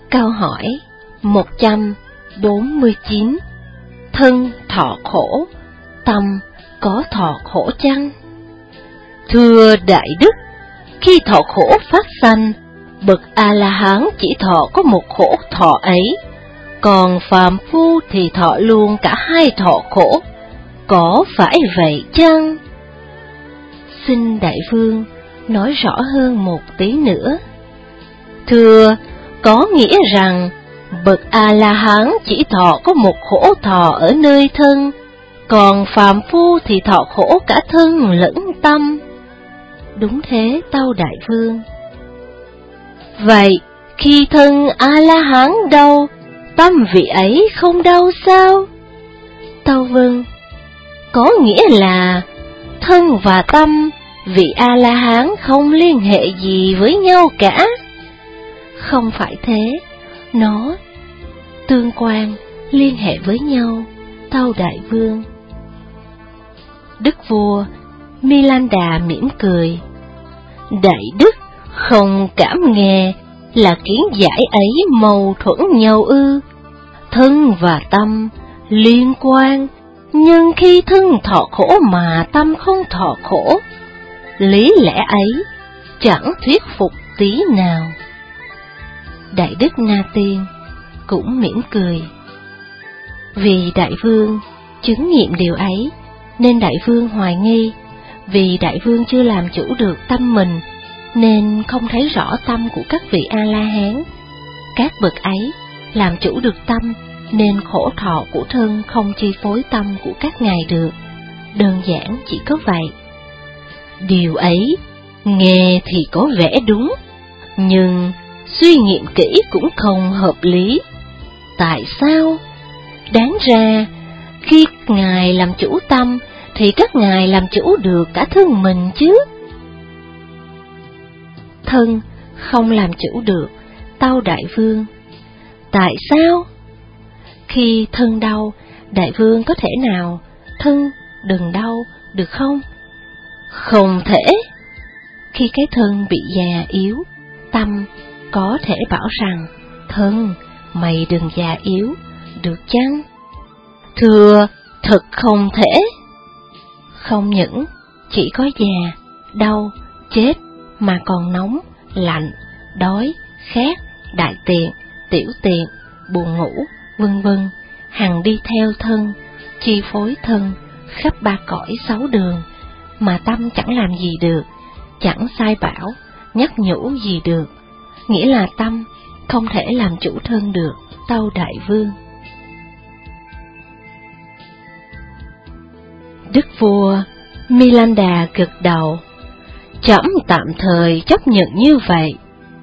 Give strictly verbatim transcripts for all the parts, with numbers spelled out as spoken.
Câu hỏi một trăm bốn mươi chín. Thân thọ khổ, tâm có thọ khổ chăng? Thưa Đại Đức, khi thọ khổ phát sanh, bậc A-la-hán chỉ thọ có một khổ thọ ấy, còn phàm phu thì thọ luôn cả hai thọ khổ, có phải vậy chăng? Xin Đại Vương nói rõ hơn một tí nữa. Thưa, có nghĩa rằng bậc A-la-hán chỉ thọ có một khổ thọ ở nơi thân, còn phàm phu thì thọ khổ cả thân lẫn tâm. Đúng thế tâu Đại Vương. Vậy khi thân A-la-hán đau, tâm vị ấy không đau sao? Tâu vâng. Có nghĩa là thân và tâm vị A-la-hán không liên hệ gì với nhau cả. Không phải thế, nó tương quan, liên hệ với nhau, tâu Đại Vương. Đức vua Milinda mỉm cười. Đại Đức không cảm nghe là kiến giải ấy mâu thuẫn nhau ư? Thân và tâm liên quan, nhưng khi thân thọ khổ mà tâm không thọ khổ, lý lẽ ấy chẳng thuyết phục tí nào. Đại Đức Na Tiên cũng mỉm cười. Vì Đại Vương chứng nghiệm điều ấy, nên Đại Vương hoài nghi. Vì Đại Vương chưa làm chủ được tâm mình, nên không thấy rõ tâm của các vị A-la-hán. Các bậc ấy làm chủ được tâm, nên khổ thọ của thân không chi phối tâm của các ngài được. Đơn giản chỉ có vậy. Điều ấy nghe thì có vẻ đúng, nhưng suy nghiệm kỹ cũng không hợp lý. Tại sao? Đáng ra, khi ngài làm chủ tâm, thì các ngài làm chủ được cả thân mình chứ. Thân không làm chủ được, tâu Đại Vương. Tại sao? Khi thân đau, Đại Vương có thể nào thân đừng đau được không? Không thể. Khi cái thân bị già yếu, tâm có thể bảo rằng thân mày đừng già yếu, được chăng? Thưa, thật không thể. Không những chỉ có già, đau, chết, mà còn nóng, lạnh, đói, khát, đại tiện, tiểu tiện, buồn ngủ, vân vân, hằng đi theo thân, chi phối thân khắp ba cõi sáu đường, mà tâm chẳng làm gì được, chẳng sai bảo, nhắc nhủ gì được. Nghĩa là tâm không thể làm chủ thân được, tâu Đại Vương. Đức vua Milinda gật đầu. Trẫm tạm thời chấp nhận như vậy.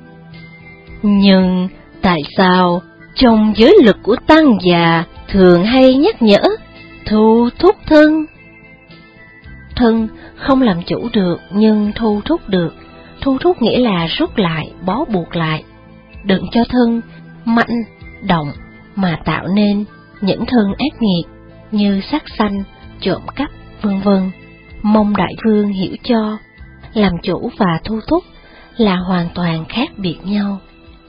Nhưng tại sao trong giới luật của tăng già thường hay nhắc nhở thu thúc thân? Thân không làm chủ được nhưng thu thúc được. Thu thúc nghĩa là rút lại, bó buộc lại. Đừng cho thân mạnh, động mà tạo nên những thân ác nghiệt như sát sanh, trộm cắp, vân vân. Mong Đại Vương hiểu cho, làm chủ và thu thúc là hoàn toàn khác biệt nhau.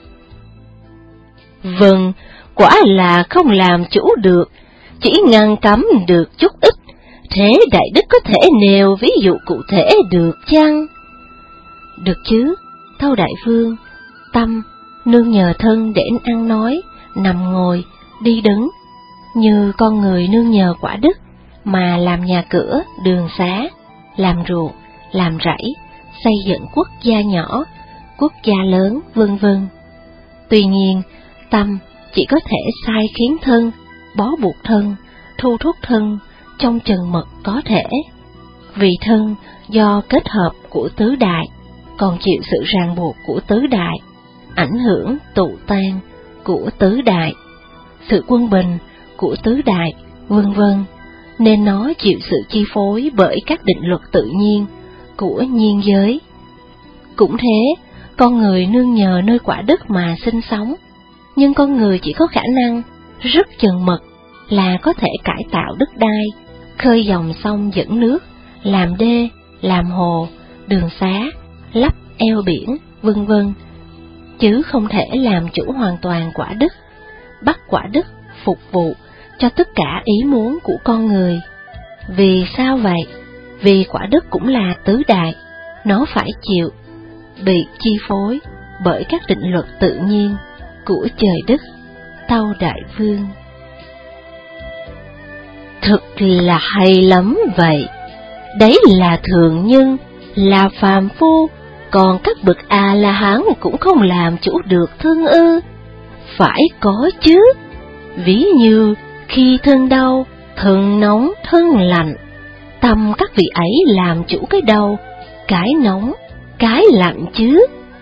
Vâng, quả là không làm chủ được, chỉ ngăn cấm được chút ít. Thế Đại Đức có thể nêu ví dụ cụ thể được chăng? Được chứ, tâu Đại Vương. Tâm nương nhờ thân để ăn nói, nằm ngồi, đi đứng, như con người nương nhờ quả đất mà làm nhà cửa, đường xá, làm ruộng, làm rẫy, xây dựng quốc gia nhỏ, quốc gia lớn, vân vân. Tuy nhiên, tâm chỉ có thể sai khiến thân, bó buộc thân, thu thúc thân trong chừng mực có thể. Vì thân do kết hợp của tứ đại, còn chịu sự ràng buộc của tứ đại, ảnh hưởng tụ tan của tứ đại, sự quân bình của tứ đại, vân vân, nên nó chịu sự chi phối bởi các định luật tự nhiên của nhiên giới. Cũng thế, con người nương nhờ nơi quả đất mà sinh sống, nhưng con người chỉ có khả năng rất chừng mực là có thể cải tạo đất đai, khơi dòng sông dẫn nước, làm đê, làm hồ, đường xá, lấp eo biển, vân vân. chứ không thể làm chủ hoàn toàn quả đất, bắt quả đất phục vụ cho tất cả ý muốn của con người. Vì sao vậy? Vì quả đất cũng là tứ đại, nó phải chịu, bị chi phối bởi các định luật tự nhiên của trời đất. Tâu Đại Vương: Thực là hay lắm vậy. Đấy là thường nhân, là phàm phu, còn các bậc A-la-hán cũng không làm chủ được thân ư? Phải có chứ. Ví như khi thân đau, thân nóng, thân lạnh, tâm các vị ấy làm chủ cái đau, cái nóng, cái lạnh chứ.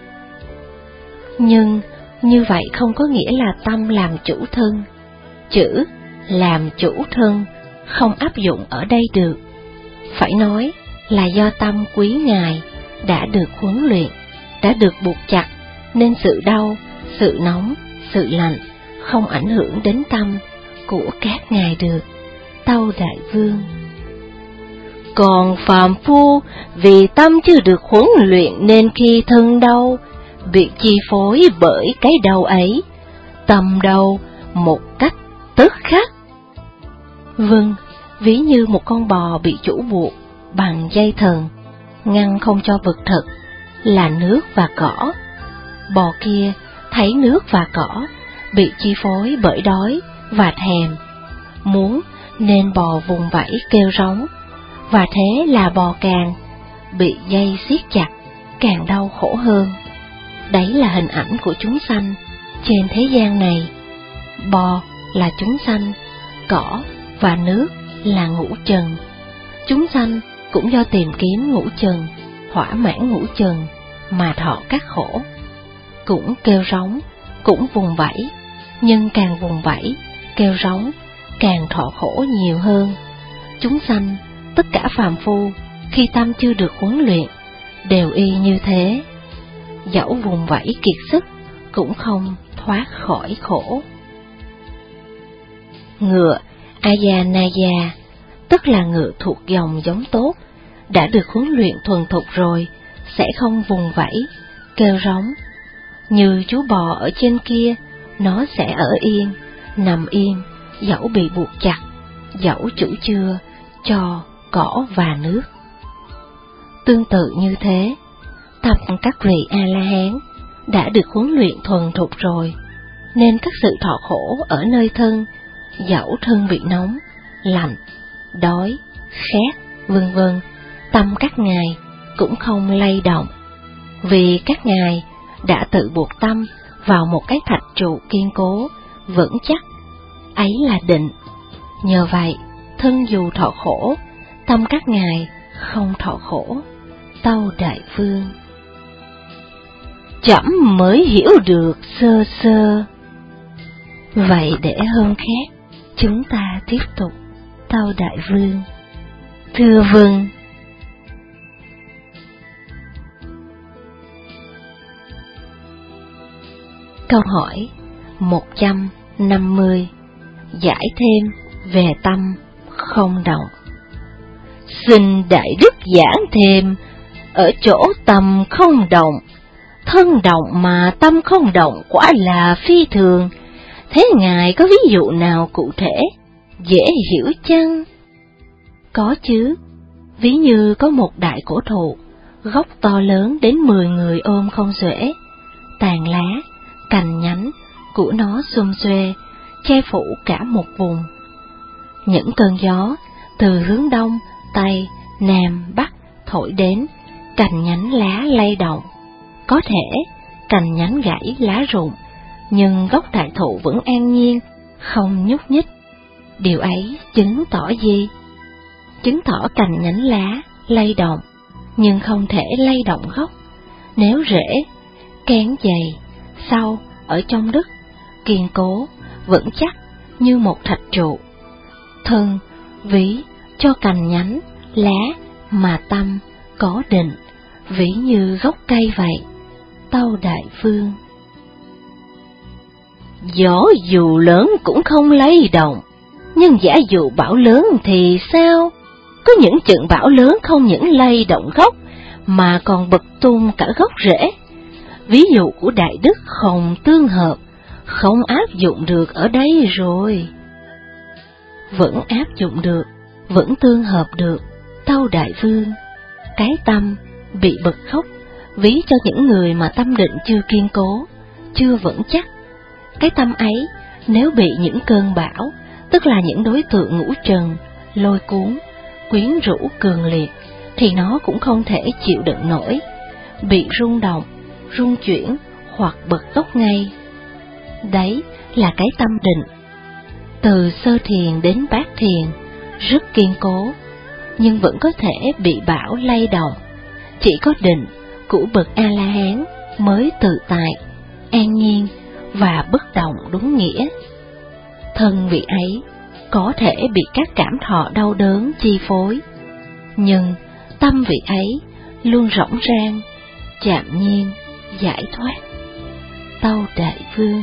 Nhưng như vậy không có nghĩa là tâm làm chủ thân. Chữ làm chủ thân không áp dụng ở đây được. Phải nói là do tâm quý ngài đã được huấn luyện, đã được buộc chặt, nên sự đau, sự nóng, sự lạnh không ảnh hưởng đến tâm của các ngài được. Tâu Đại Vương: Còn phàm phu vì tâm chưa được huấn luyện nên khi thân đau, bị chi phối bởi cái đau ấy, tâm đau một cách tức khắc. Vâng, ví như một con bò bị chủ buộc bằng dây thừng, ngăn không cho vực thực là nước và cỏ. Bò kia thấy nước và cỏ, bị chi phối bởi đói và thèm, muốn nên bò vùng vẫy kêu rống, và thế là bò càng bị dây siết chặt, càng đau khổ hơn. Đấy là hình ảnh của chúng sanh trên thế gian này. Bò là chúng sanh, cỏ và nước là ngũ trần. Chúng sanh cũng do tìm kiếm ngũ trần, thỏa mãn ngũ trần mà thọ các khổ. Cũng kêu rống, cũng vùng vẫy, nhưng càng vùng vẫy, kêu rống, càng thọ khổ nhiều hơn. Chúng sanh, tất cả phàm phu, khi tâm chưa được huấn luyện, đều y như thế. Dẫu vùng vẫy kiệt sức, cũng không thoát khỏi khổ. Ngựa Ayanaya, tức là ngựa thuộc dòng giống tốt, đã được huấn luyện thuần thục rồi, sẽ không vùng vẫy, kêu rống. Như chú bò ở trên kia, nó sẽ ở yên, nằm yên, dẫu bị buộc chặt, dẫu chủ chưa cho cỏ và nước. Tương tự như thế, tập các vị A-la-hán đã được huấn luyện thuần thục rồi, nên các sự thọ khổ ở nơi thân, dẫu thân bị nóng, lạnh, đói, khát, vân vân, tâm các ngài cũng không lay động, vì các ngài đã tự buộc tâm vào một cái thạch trụ kiên cố, vững chắc, ấy là định. Nhờ vậy, thân dù thọ khổ, tâm các ngài không thọ khổ. Tâu Đại Vương: Trẫm mới hiểu được sơ sơ. Vậy để hôm khác chúng ta tiếp tục. Tâu Đại Vương: Thưa vâng. Câu hỏi một trăm năm mươi. Giải thêm về tâm không động. Xin Đại Đức giảng thêm ở chỗ tâm không động. Thân động mà tâm không động quả là phi thường. Thế Ngài có ví dụ nào cụ thể, dễ hiểu chăng? Có chứ. Ví như có một đại cổ thụ, gốc to lớn đến mười người ôm không xuể, tàn lá, cành nhánh của nó xum xuê, che phủ cả một vùng. Những cơn gió từ hướng đông, tây, nam, bắc thổi đến, cành nhánh lá lay động. Có thể cành nhánh gãy lá rụng, nhưng gốc đại thụ vẫn an nhiên, không nhúc nhích. Điều ấy chứng tỏ gì? Chứng tỏ cành nhánh lá lay động, nhưng không thể lay động gốc. Nếu rễ, kén dày, sâu ở trong đất, kiên cố, vững chắc như một thạch trụ. Thân, ví cho cành nhánh, lá mà tâm có định, ví như gốc cây vậy. Tâu Đại Vương: Gió dù lớn cũng không lay động, nhưng giả dụ bão lớn thì sao? Có những trận bão lớn không những lay động gốc, mà còn bật tung cả gốc rễ. ví dụ của đại đức không tương hợp, không áp dụng được ở đây rồi. Vẫn áp dụng được, vẫn tương hợp được, tâu đại vương. Cái tâm bị bật khóc, ví cho những người mà tâm định chưa kiên cố, chưa vững chắc. Cái tâm ấy, nếu bị những cơn bão, tức là những đối tượng ngũ trần, lôi cuốn, quyến rũ cường liệt, thì nó cũng không thể chịu đựng nổi, bị rung động, rung chuyển hoặc bật gốc ngay. Đấy là cái tâm định. Từ sơ thiền đến bát thiền, rất kiên cố, nhưng vẫn có thể bị bão lay động. Chỉ có định của bậc A-la-hán mới tự tại, an nhiên và bất động đúng nghĩa. Thân vị ấy có thể bị các cảm thọ đau đớn chi phối, nhưng tâm vị ấy luôn rỗng rang, chạm nhiên, giải thoát. Tâu đại vương.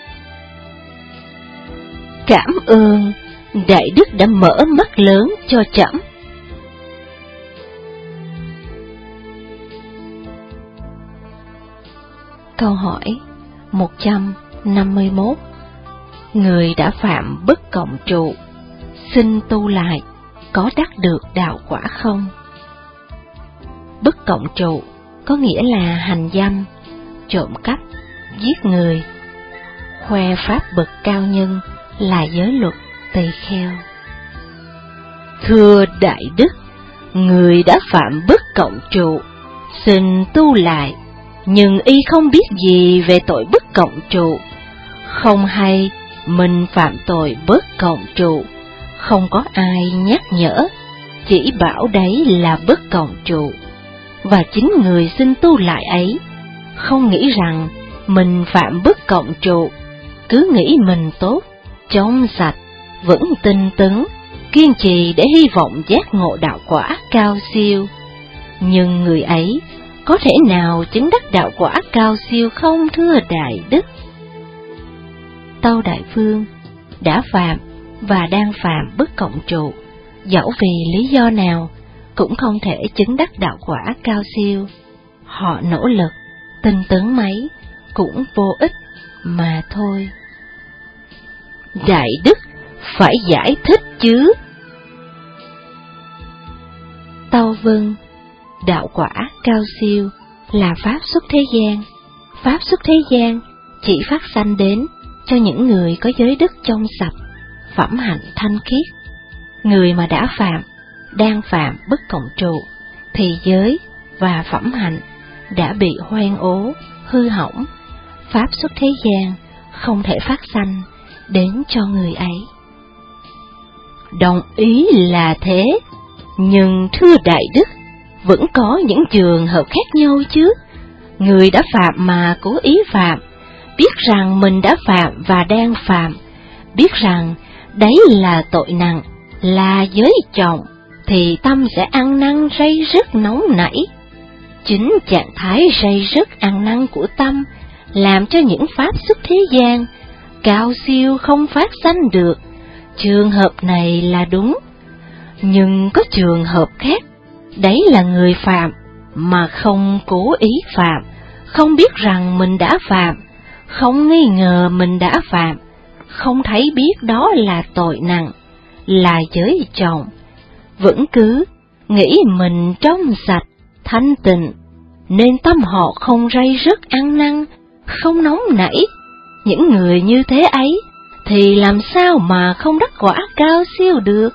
Cảm ơn, đại đức đã mở mắt lớn cho trẫm. Câu hỏi một trăm năm mươi mốt. Người đã phạm bất cộng trụ, xin tu lại, có đắc được đạo quả không? Bất cộng trụ có nghĩa là hành dâm, trộm cắp, giết người. Khoe pháp bậc cao nhân là giới luật tỳ kheo. Thưa đại đức, người đã phạm bất cộng trụ, xin tu lại, nhưng y không biết gì về tội bất cộng trụ, không hay mình phạm tội bất cộng trụ, không có ai nhắc nhở, chỉ bảo đấy là bất cộng trụ. Và chính người xin tu lại ấy không nghĩ rằng mình phạm bất cộng trụ, cứ nghĩ mình tốt, trong sạch, vẫn tinh tấn, kiên trì để hy vọng giác ngộ đạo quả cao siêu. Nhưng người ấy có thể nào chứng đắc đạo quả cao siêu không, thưa đại đức? Tâu đại vương, đã phạm và đang phạm bất cộng trụ, dẫu vì lý do nào cũng không thể chứng đắc đạo quả cao siêu. Họ nỗ lực, tinh tấn mấy cũng vô ích mà thôi. Đại đức phải giải thích chứ. Tâu vâng, đạo quả cao siêu là pháp xuất thế gian. Pháp xuất thế gian chỉ phát sanh đến cho những người có giới đức trong sạch, phẩm hạnh thanh khiết. Người mà đã phạm, đang phạm bất cộng trụ, thì giới và phẩm hạnh đã bị hoen ố, hư hỏng. Pháp xuất thế gian không thể phát sanh đến cho người ấy. Đồng ý là thế, nhưng thưa đại đức, vẫn có những trường hợp khác nhau chứ. Người đã phạm mà cố ý phạm, biết rằng mình đã phạm và đang phạm, biết rằng đấy là tội nặng, là giới trọng, thì tâm sẽ ăn năn ray rất nóng nảy. Chính trạng thái ray rất ăn năn của tâm làm cho những pháp xuất thế gian cao siêu không phát sanh được. Trường hợp này là đúng. Nhưng có trường hợp khác, đấy là người phạm mà không cố ý phạm, không biết rằng mình đã phạm, không nghi ngờ mình đã phạm, không thấy biết đó là tội nặng, là giới trọng, vẫn cứ nghĩ mình trong sạch, thanh tịnh, nên tâm họ không ray rứt ăn năn, không nóng nảy. Những người như thế ấy thì làm sao mà không đắc quả cao siêu được?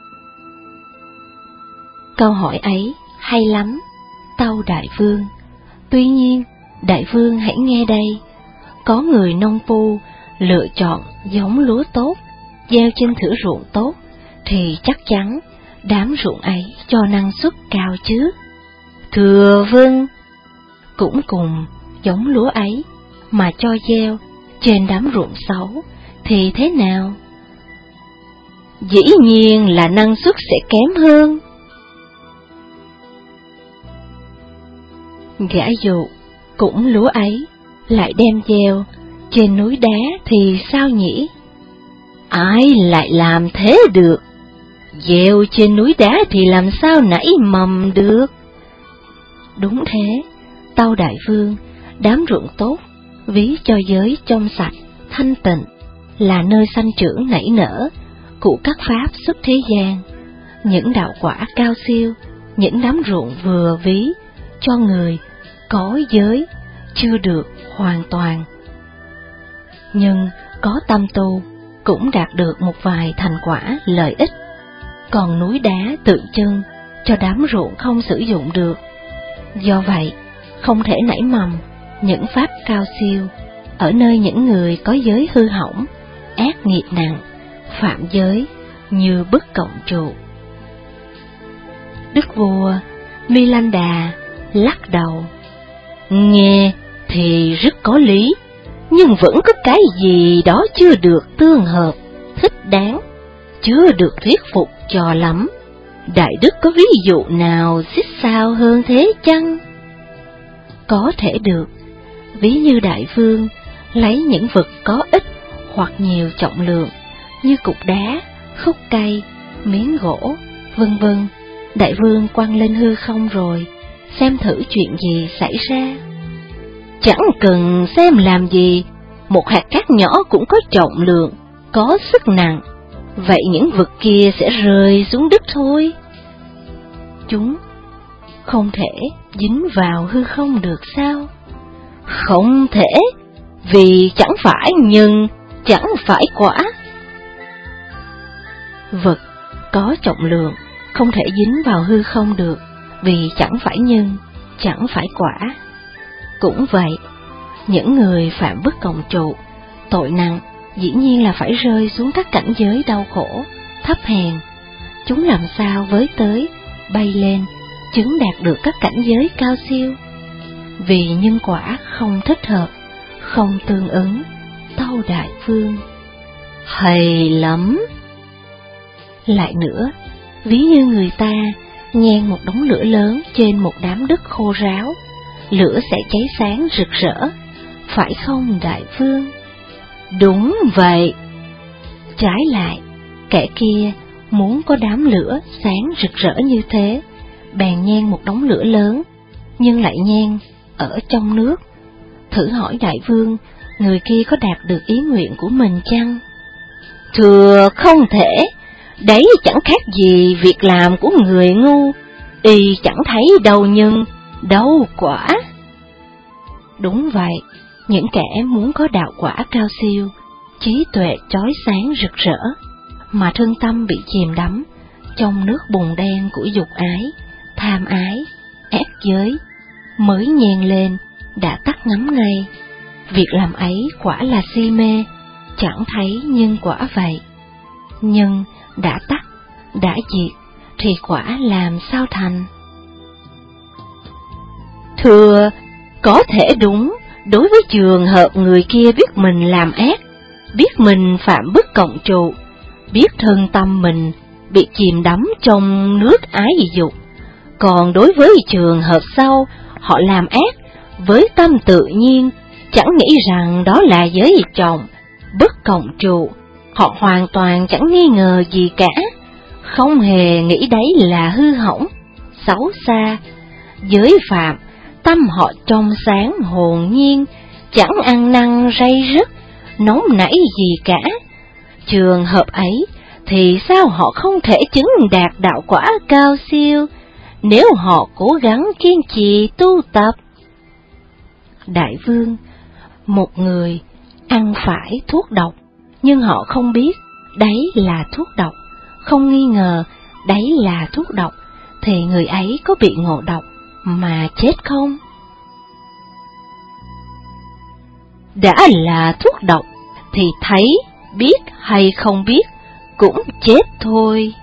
Câu hỏi ấy hay lắm, tâu đại vương. Tuy nhiên, đại vương hãy nghe đây. Có người nông phu lựa chọn giống lúa tốt, gieo trên thửa ruộng tốt, thì chắc chắn đám ruộng ấy cho năng suất cao chứ. Thưa vâng, cũng cùng giống lúa ấy mà cho gieo trên đám ruộng xấu thì thế nào? Dĩ nhiên là năng suất sẽ kém hơn. Gã dụ cũng lúa ấy lại đem gieo trên núi đá thì sao nhỉ? Ai lại làm thế được? Gieo trên núi đá thì làm sao nảy mầm được? Đúng thế, tâu đại vương, Đám ruộng tốt, ví cho giới trong sạch, thanh tịnh, là nơi sanh trưởng nảy nở của các pháp xuất thế gian. Những đạo quả cao siêu, những đám ruộng vừa ví cho người có giới chưa được hoàn toàn, nhưng có tâm tu cũng đạt được một vài thành quả lợi ích. Còn núi đá tượng trưng cho đám ruộng không sử dụng được. Do vậy, không thể nảy mầm những pháp cao siêu ở nơi những người có giới hư hỏng, ác nghiệp nặng, phạm giới như Bức Cộng Trụ. Đức vua Milinda lắc đầu. Nghe thì rất có lý, nhưng vẫn có cái gì đó chưa được tương hợp, thích đáng, chưa được thuyết phục cho lắm. Đại đức có ví dụ nào xích sao hơn thế chăng? Có thể được, ví như đại vương lấy những vật có ích hoặc nhiều trọng lượng như cục đá, khúc cây, miếng gỗ, vân vân. Đại vương quăng lên hư không rồi, xem thử chuyện gì xảy ra. Chẳng cần xem làm gì, một hạt cát nhỏ cũng có trọng lượng, có sức nặng, vậy những vật kia sẽ rơi xuống đất thôi. Chúng không thể dính vào hư không được sao? Không thể, vì chẳng phải nhân, chẳng phải quả. Vật có trọng lượng không thể dính vào hư không được, vì chẳng phải nhân, chẳng phải quả. Cũng vậy, những người phạm Bức Cộng Trụ, tội nặng dĩ nhiên là phải rơi xuống các cảnh giới đau khổ, thấp hèn. Chúng làm sao với tới, bay lên, chứng đạt được các cảnh giới cao siêu? Vì nhân quả không thích hợp, không tương ứng. Tâu đại vương, hay lắm. Lại nữa, ví như người ta nhen một đống lửa lớn trên một đám đất khô ráo, lửa sẽ cháy sáng rực rỡ, phải không đại vương? Đúng vậy. Trái lại, kẻ kia muốn có đám lửa sáng rực rỡ như thế, bèn nhen một đống lửa lớn, nhưng lại nhen ở trong nước. Thử hỏi đại vương, người kia có đạt được ý nguyện của mình chăng? Thưa không thể, đấy chẳng khác gì việc làm của người ngu, y chẳng thấy đâu nhân, đâu quả. Đúng vậy, những kẻ muốn có đạo quả cao siêu, trí tuệ chói sáng rực rỡ, mà thân tâm bị chìm đắm trong nước bùn đen của dục ái, tham ái, ác giới, mới nhen lên đã tắt ngấm ngay. Việc làm ấy quả là si mê, chẳng thấy nhân quả vậy. Nhưng đã tắt, đã diệt, thì quả làm sao thành? Thưa, có thể đúng, đối với trường hợp người kia biết mình làm ác, biết mình phạm Bức Cộng Trụ, biết thân tâm mình bị chìm đắm trong nước ái dục. Còn đối với trường hợp sau, họ làm ác với tâm tự nhiên, chẳng nghĩ rằng đó là giới trọng, Bức Cộng Trụ, họ hoàn toàn chẳng nghi ngờ gì cả, không hề nghĩ đấy là hư hỏng, xấu xa. Giới phạm, tâm họ trong sáng hồn nhiên, chẳng ăn năn ray rứt, nóng nảy gì cả. Trường hợp ấy thì sao họ không thể chứng đạt đạo quả cao siêu, nếu họ cố gắng kiên trì tu tập? Đại vương, một người ăn phải thuốc độc, nhưng họ không biết đấy là thuốc độc, không nghi ngờ đấy là thuốc độc, thì người ấy có bị ngộ độc mà chết không? Đã là thuốc độc thì thấy, biết hay không biết cũng chết thôi.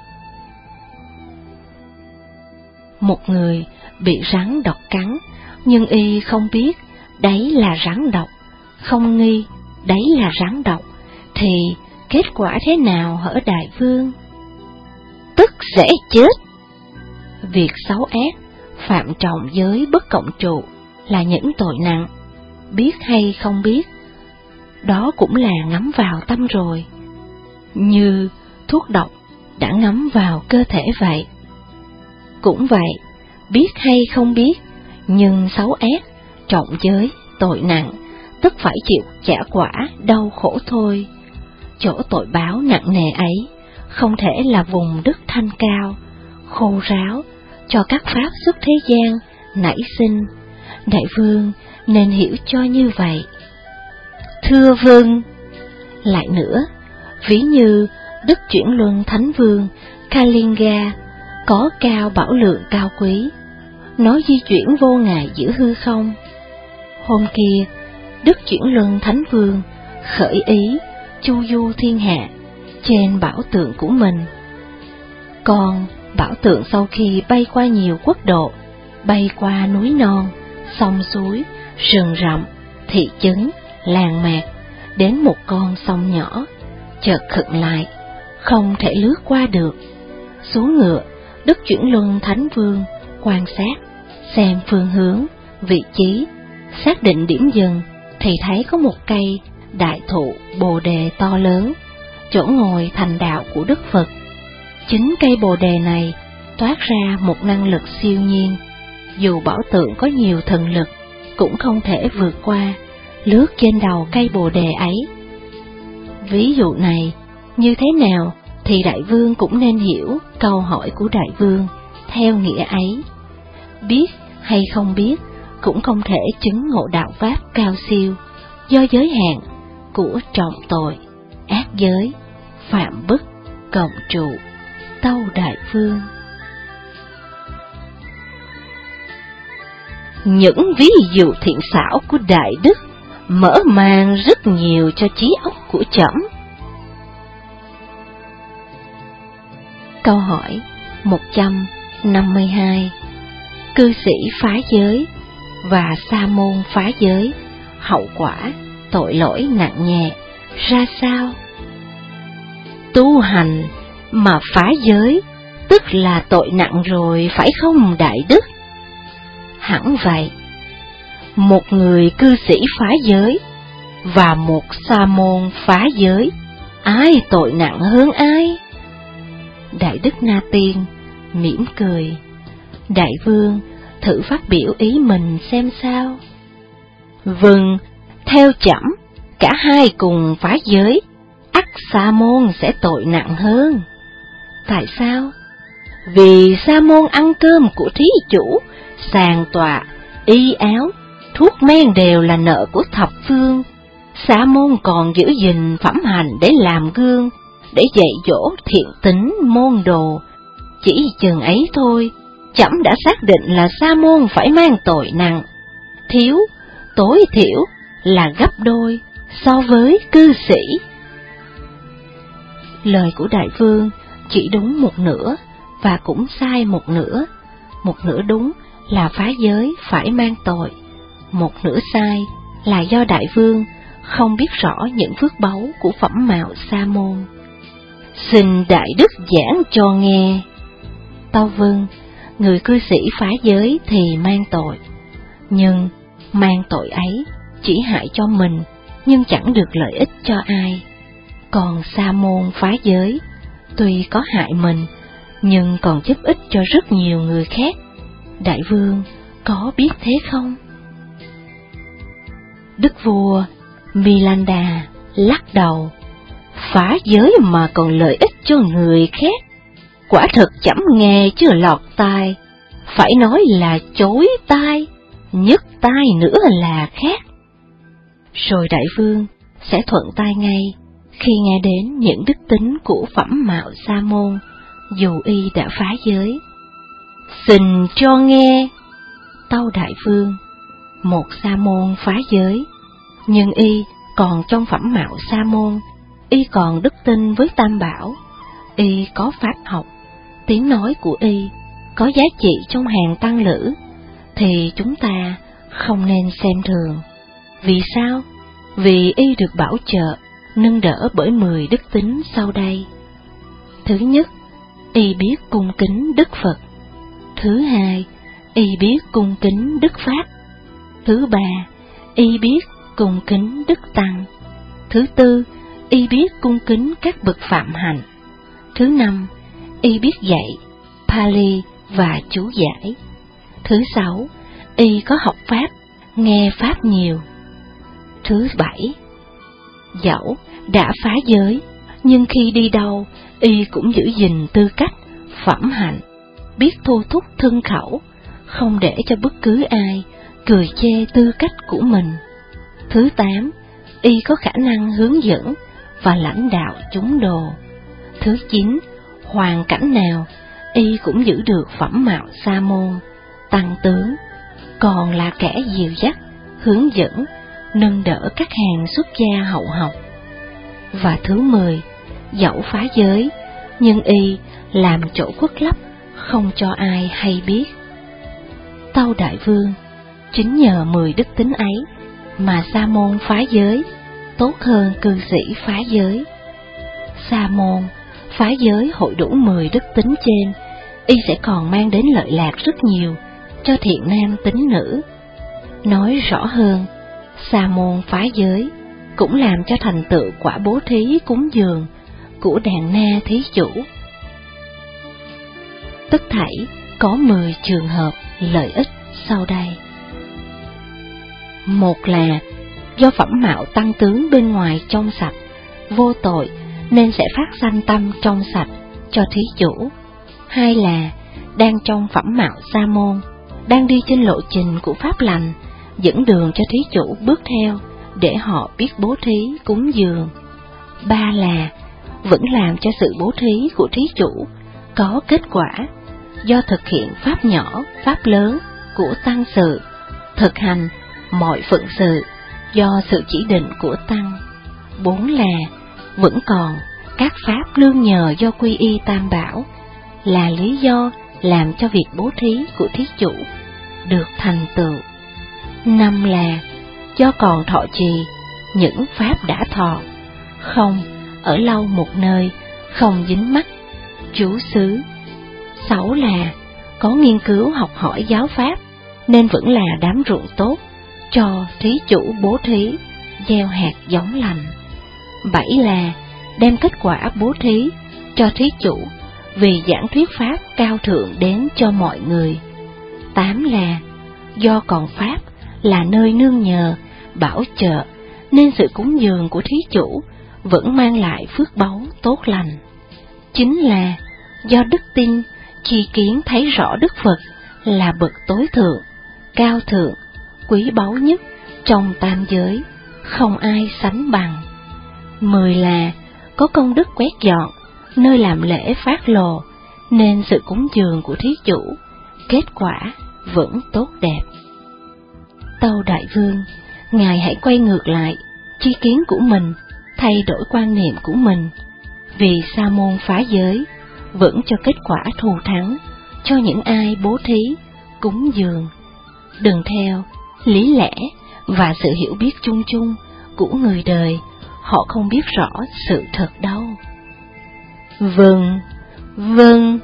Một người bị rắn độc cắn, nhưng y không biết đấy là rắn độc, không nghi đấy là rắn độc, thì kết quả thế nào hở đại vương? Tức sẽ chết. Việc xấu ác, phạm trọng giới Bất Cộng Trụ là những tội nặng, biết hay không biết, đó cũng là ngấm vào tâm rồi, như thuốc độc đã ngấm vào cơ thể vậy. Cũng vậy, biết hay không biết, nhưng xấu ác, trọng giới, tội nặng, tức phải chịu trả quả đau khổ thôi. Chỗ tội báo nặng nề ấy không thể là vùng đất thanh cao, khô ráo, cho các pháp xuất thế gian nảy sinh. Đại vương nên hiểu cho như vậy. Thưa vâng. Lại nữa, ví như Đức Chuyển Luân Thánh Vương Kalinga có cao bảo lượng cao quý, nó di chuyển vô ngại giữa hư không. Hôm kia, Đức Chuyển Luân Thánh Vương khởi ý chu du thiên hạ trên bảo tượng của mình. Còn bảo tượng sau khi bay qua nhiều quốc độ, bay qua núi non, sông suối, rừng rậm, thị trấn, làng mạc, đến một con sông nhỏ, chợt khựng lại, không thể lướt qua được. Xuống ngựa, Đức Chuyển Luân Thánh Vương quan sát, xem phương hướng, vị trí, xác định điểm dừng, thì thấy có một cây đại thụ bồ đề to lớn, chỗ ngồi thành đạo của Đức Phật. Chính cây bồ đề này toát ra một năng lực siêu nhiên, dù bảo tượng có nhiều thần lực cũng không thể vượt qua, lướt trên đầu cây bồ đề ấy. Ví dụ này như thế nào thì đại vương cũng nên hiểu câu hỏi của đại vương theo nghĩa ấy. Biết hay không biết cũng không thể chứng ngộ đạo pháp cao siêu, do giới hạn của trọng tội, ác giới, phạm bức, cộng trụ, tâu đại vương. Những ví dụ thiện xảo của đại đức mở màn rất nhiều cho trí óc của trẫm. Câu hỏi một trăm năm mươi hai. Cư sĩ phá giới và sa môn phá giới, hậu quả tội lỗi nặng nhẹ ra sao? Tu hành mà phá giới tức là tội nặng rồi phải không đại đức? Hẳn vậy. Một người cư sĩ phá giới và một sa môn phá giới, ai tội nặng hơn ai? Đại đức Na Tiên mỉm cười. Đại vương thử phát biểu ý mình xem sao. Vâng, theo trẫm, cả hai cùng phá giới, ắt sa môn sẽ tội nặng hơn. Tại sao? Vì sa môn ăn cơm của thí chủ, sàn tọa, y áo, thuốc men đều là nợ của thập phương. Sa môn còn giữ gìn phẩm hành để làm gương, để dạy dỗ thiện tính môn đồ. Chỉ chừng ấy thôi, trẫm đã xác định là sa môn phải mang tội nặng, thiếu, tối thiểu là gấp đôi so với cư sĩ. Lời của đại vương chỉ đúng một nửa và cũng sai một nửa. Một nửa đúng là phá giới phải mang tội, một nửa sai là do đại vương không biết rõ những phước báu của phẩm mạo sa môn. Xin đại đức giảng cho nghe. Tâu vâng, người cư sĩ phá giới thì mang tội, nhưng mang tội ấy chỉ hại cho mình nhưng chẳng được lợi ích cho ai. Còn sa môn phá giới tuy có hại mình nhưng còn giúp ích cho rất nhiều người khác. Đại vương có biết thế không? Đức vua Milanda lắc đầu. Phá giới mà còn lợi ích cho người khác, quả thật chấm nghe chưa lọt tai, phải nói là chối tai, nhức tai nữa là khác. Rồi đại vương sẽ thuận tai ngay khi nghe đến những đức tính của phẩm mạo sa môn, dù y đã phá giới. Xin cho nghe. Tâu đại vương, một sa môn phá giới, nhưng y còn trong phẩm mạo sa môn, y còn đức tin với Tam Bảo, y có pháp học, tiếng nói của y có giá trị trong hàng tăng lữ, thì chúng ta không nên xem thường. Vì sao? Vì y được bảo trợ, nâng đỡ bởi mười đức tính sau đây. Thứ nhất, y biết cung kính Đức Phật. Thứ hai, y biết cung kính Đức Pháp. Thứ ba, y biết cung kính Đức Tăng. Thứ tư, y biết cung kính các bậc phạm hạnh. Thứ năm, y biết dạy Pali và chú giải. Thứ sáu, y có học pháp nghe pháp nhiều. Thứ bảy, dẫu đã phá giới, nhưng khi đi đâu, y cũng giữ gìn tư cách, phẩm hạnh, biết thu thúc thân khẩu, không để cho bất cứ ai cười chê tư cách của mình. Thứ tám, y có khả năng hướng dẫn và lãnh đạo chúng đồ. Thứ chín, hoàn cảnh nào, y cũng giữ được phẩm mạo sa môn, tăng tướng, còn là kẻ dìu dắt, hướng dẫn, nâng đỡ các hàng xuất gia hậu học. Và thứ mười, dẫu phá giới, nhưng y làm chỗ khuất lấp, không cho ai hay biết. Tâu Đại Vương, chính nhờ mười đức tính ấy mà sa môn phá giới tốt hơn cư sĩ phá giới. Sa môn phá giới hội đủ mười đức tính trên, y sẽ còn mang đến lợi lạc rất nhiều cho thiện nam tín nữ. Nói rõ hơn, sa môn phá giới cũng làm cho thành tựu quả bố thí cúng dường của đàn na thí chủ. Tất thảy có mười trường hợp lợi ích sau đây. Một là do phẩm mạo tăng tướng bên ngoài trong sạch, vô tội nên sẽ phát sanh tâm trong sạch cho thí chủ. Hai là đang trong phẩm mạo sa môn, đang đi trên lộ trình của pháp lành, dẫn đường cho thí chủ bước theo để họ biết bố thí cúng dường. Ba là vẫn làm cho sự bố thí của thí chủ có kết quả, do thực hiện pháp nhỏ, pháp lớn của tăng sự, thực hành mọi phận sự do sự chỉ định của tăng. Bốn là vẫn còn các pháp nương nhờ do quy y tam bảo, là lý do làm cho việc bố thí của thí chủ được thành tựu. Năm là do còn thọ trì những pháp đã thọ, không ở lâu một nơi, không dính mắc, trú xứ. Sáu là có nghiên cứu học hỏi giáo pháp, nên vẫn là đám ruộng tốt cho thí chủ bố thí, gieo hạt giống lành. Bảy là đem kết quả bố thí cho thí chủ vì giảng thuyết pháp cao thượng đến cho mọi người. Tám là do còn pháp là nơi nương nhờ, bảo trợ, nên sự cúng dường của thí chủ vẫn mang lại phước báu tốt lành. Chín là do đức tin, chi kiến thấy rõ Đức Phật là bậc tối thượng, cao thượng, quý báu nhất trong tam giới, không ai sánh bằng. Mười là có công đức quét dọn nơi làm lễ phát lồ, nên sự cúng dường của thí chủ kết quả vẫn tốt đẹp. Tâu Đại Vương, ngài hãy quay ngược lại chi kiến của mình, thay đổi quan niệm của mình, vì sa môn phá giới vẫn cho kết quả thù thắng cho những ai bố thí cúng dường. Đừng theo lý lẽ và sự hiểu biết chung chung của người đời, họ không biết rõ sự thật đâu. Vâng, vâng.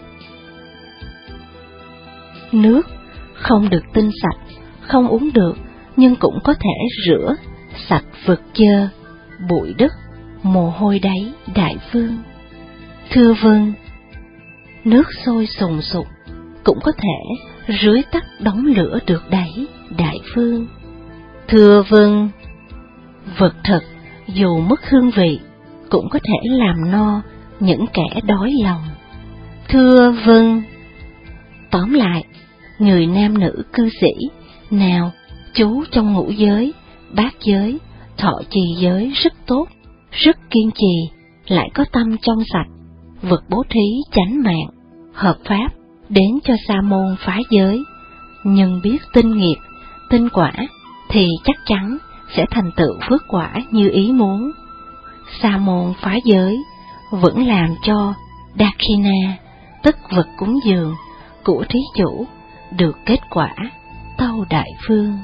Nước không được tinh sạch, không uống được, nhưng cũng có thể rửa sạch vật dơ, bụi đất, mồ hôi đáy Đại Vương. Thưa vâng. Nước sôi sùng sục cũng có thể rưới tắt đống lửa được đấy Đại Vương. Thưa vâng. Vật thật dù mất hương vị cũng có thể làm no những kẻ đói lòng. Thưa vâng. Tóm lại, người nam nữ cư sĩ nào trú trong ngũ giới, bát giới, thọ trì giới rất tốt, rất kiên trì, lại có tâm trong sạch, vật bố thí chánh mạng, hợp pháp đến cho sa môn phá giới, nhưng biết tinh nghiệp, tinh quả thì chắc chắn sẽ thành tựu phước quả như ý muốn. Sa môn phá giới vẫn làm cho Dakshina, tức vật cúng dường của thí chủ, được kết quả. Tâu Đại Vương.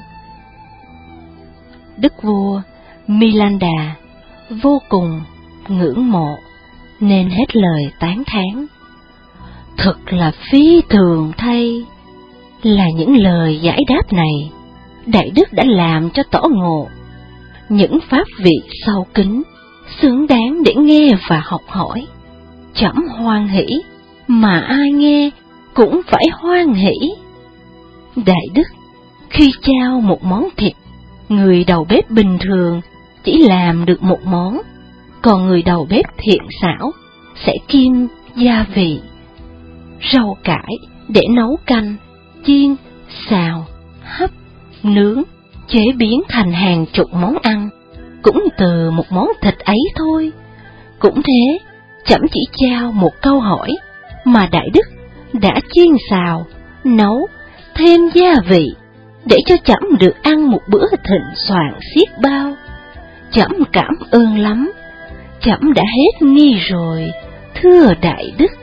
Đức vua Milanda vô cùng ngưỡng mộ nên hết lời tán thán. Thật là phi thường thay, là những lời giải đáp này Đại Đức đã làm cho tỏ ngộ những pháp vị sâu kín, xứng đáng để nghe và học hỏi. Trẫm hoan hỷ, mà ai nghe cũng phải hoan hỷ. Đại Đức khi trao một món thịt Người đầu bếp bình thường chỉ làm được một món, còn người đầu bếp thiện xảo sẽ kiêm gia vị. Rau cải để nấu canh, chiên, xào, hấp, nướng, chế biến thành hàng chục món ăn, cũng từ một món thịt ấy thôi. Cũng thế, chẩm chỉ trao một câu hỏi mà Đại Đức đã chiên xào, nấu, thêm gia vị, để cho chẩm được ăn một bữa thịnh soạn xiết bao. Chẩm cảm ơn lắm, chẩm đã hết nghi rồi, thưa Đại Đức.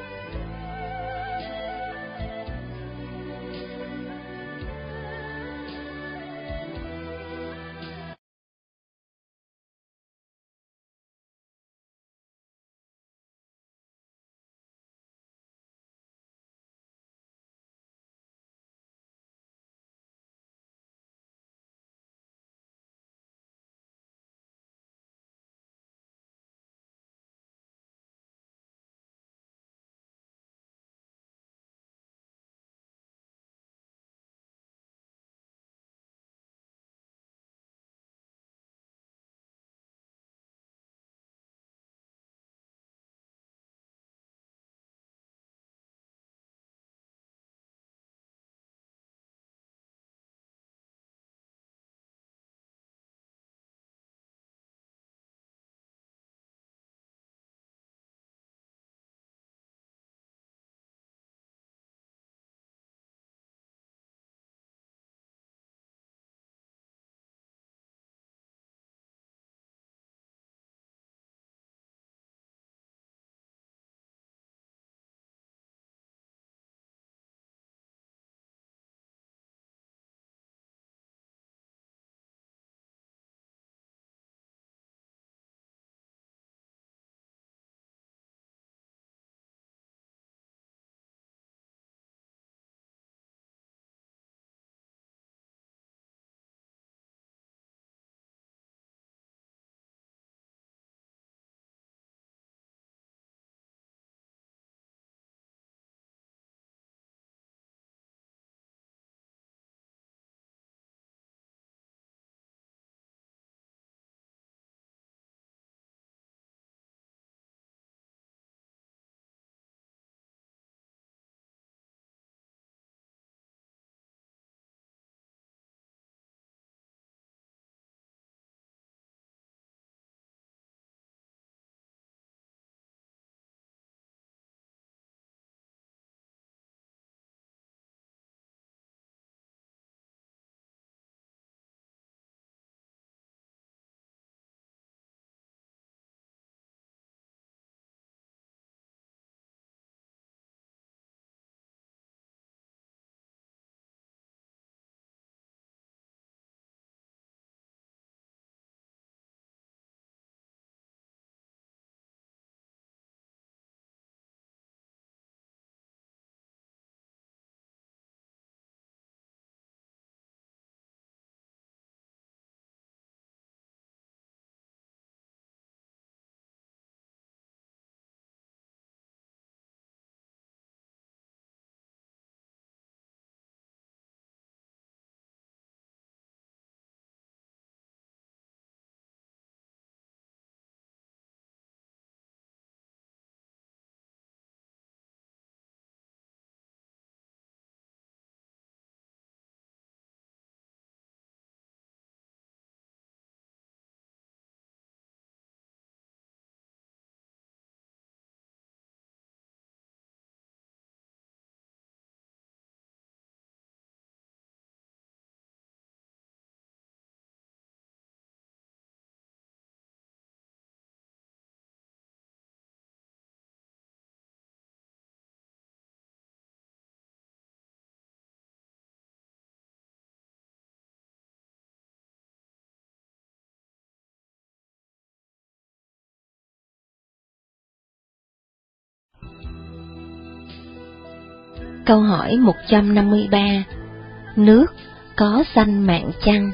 Câu hỏi một trăm năm mươi ba. Nước có sanh mạng chăng?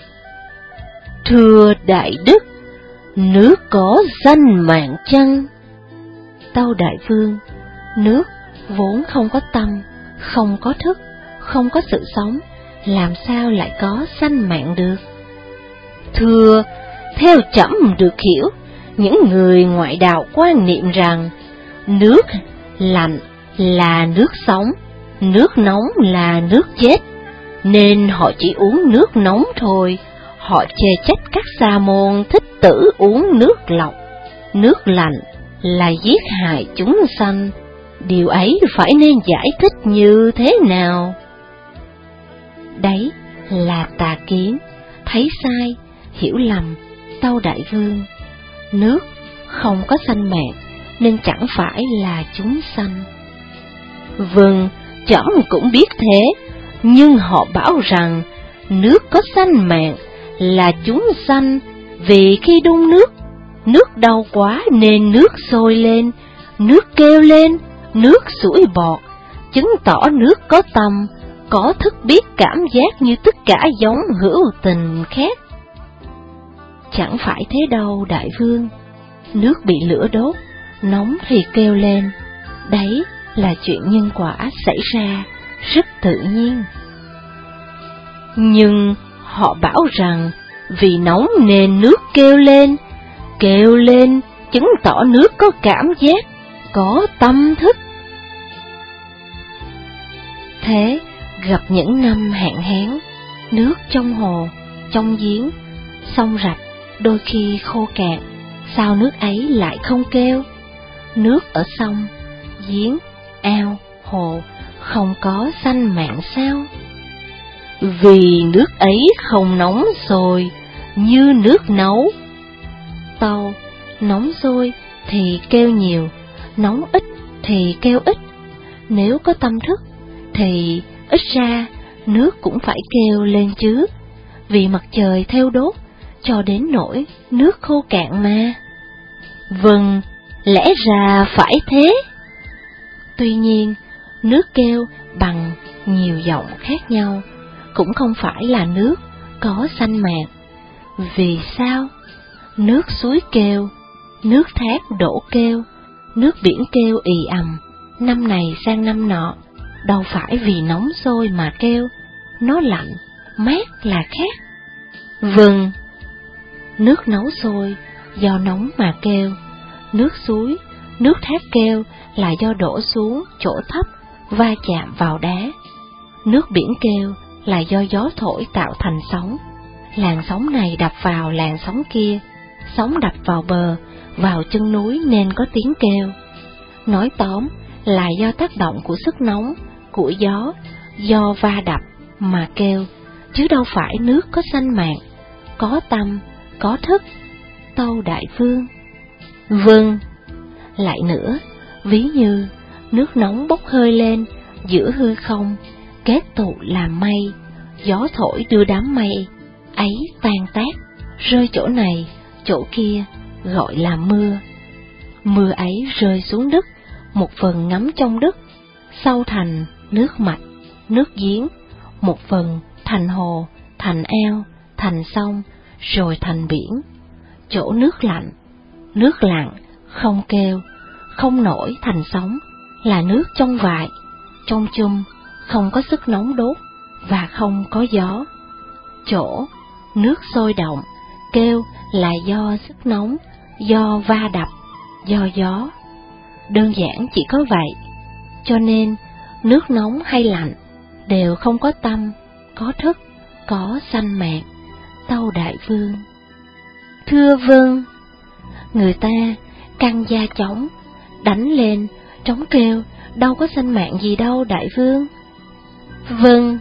Thưa Đại Đức, nước có sanh mạng chăng? Tâu Đại Vương, nước vốn không có tâm, không có thức, không có sự sống, làm sao lại có sanh mạng được? Thưa, theo trẫm được hiểu, những người ngoại đạo quan niệm rằng nước lạnh là nước sống, nước nóng là nước chết, nên họ chỉ uống nước nóng thôi. Họ chê trách các sa môn thích tử uống nước lọc, nước lạnh là giết hại chúng sanh. Điều ấy phải nên giải thích như thế nào? Đấy là tà kiến, thấy sai, hiểu lầm, tâu đại vương. Nước không có sanh mạng nên chẳng phải là chúng sanh. Vâng, trẫm cũng biết thế, nhưng họ bảo rằng nước có sanh mạng là chúng sanh, vì khi đun nước, nước đau quá nên nước sôi lên, nước kêu lên, nước sủi bọt, chứng tỏ nước có tâm, có thức biết cảm giác như tất cả giống hữu tình khác. Chẳng phải thế đâu đại vương, nước bị lửa đốt, nóng thì kêu lên, đấy là chuyện nhân quả xảy ra rất tự nhiên. Nhưng họ bảo rằng vì nóng nên nước kêu lên, kêu lên chứng tỏ nước có cảm giác, có tâm thức. Thế gặp những năm hạn hán, nước trong hồ, trong giếng, sông rạch đôi khi khô cạn, sao nước ấy lại không kêu? Nước ở sông, giếng, ao, hồ không có sanh mạng sao? Vì nước ấy không nóng sôi như nước nấu. Tâu, nóng sôi thì kêu nhiều, nóng ít thì kêu ít. Nếu có tâm thức thì ít ra nước cũng phải kêu lên chứ, vì mặt trời theo đốt cho đến nỗi nước khô cạn mà. Vâng, lẽ ra phải thế. Tuy nhiên, nước kêu bằng nhiều giọng khác nhau cũng không phải là nước có sanh mạng. Vì sao? Nước suối kêu, nước thác đổ kêu, nước biển kêu ì ầm, năm này sang năm nọ, đâu phải vì nóng sôi mà kêu, nó lạnh, mát là khác. Vâng, nước nấu sôi do nóng mà kêu, nước suối, nước thác kêu là do đổ xuống chỗ thấp va chạm vào đá, nước biển kêu là do gió thổi tạo thành sóng, làn sóng này đập vào làn sóng kia, sóng đập vào bờ, vào chân núi nên có tiếng kêu. Nói tóm là do tác động của sức nóng, của gió, do va đập mà kêu, chứ đâu phải nước có sanh mạng, có tâm, có thức. Tâu đại vương. Vâng. Lại nữa, ví như nước nóng bốc hơi lên giữa hư không, kết tụ làm mây, gió thổi đưa đám mây ấy tan tác, rơi chỗ này, chỗ kia, gọi là mưa. Mưa ấy rơi xuống đất, một phần ngấm trong đất, sau thành nước mạch, nước giếng, một phần thành hồ, thành ao, thành sông, rồi thành biển. Chỗ nước lạnh, nước lặng, không kêu, không nổi thành sóng, là nước trong vại, trong chum, không có sức nóng đốt và không có gió. Chỗ nước sôi động, kêu là do sức nóng, do va đập, do gió. Đơn giản chỉ có vậy, cho nên nước nóng hay lạnh đều không có tâm, có thức, có sanh mạng. Tâu đại vương. Thưa vâng. Người ta căng da trống, đánh lên, trống kêu, đâu có sanh mạng gì đâu đại vương. Vâng.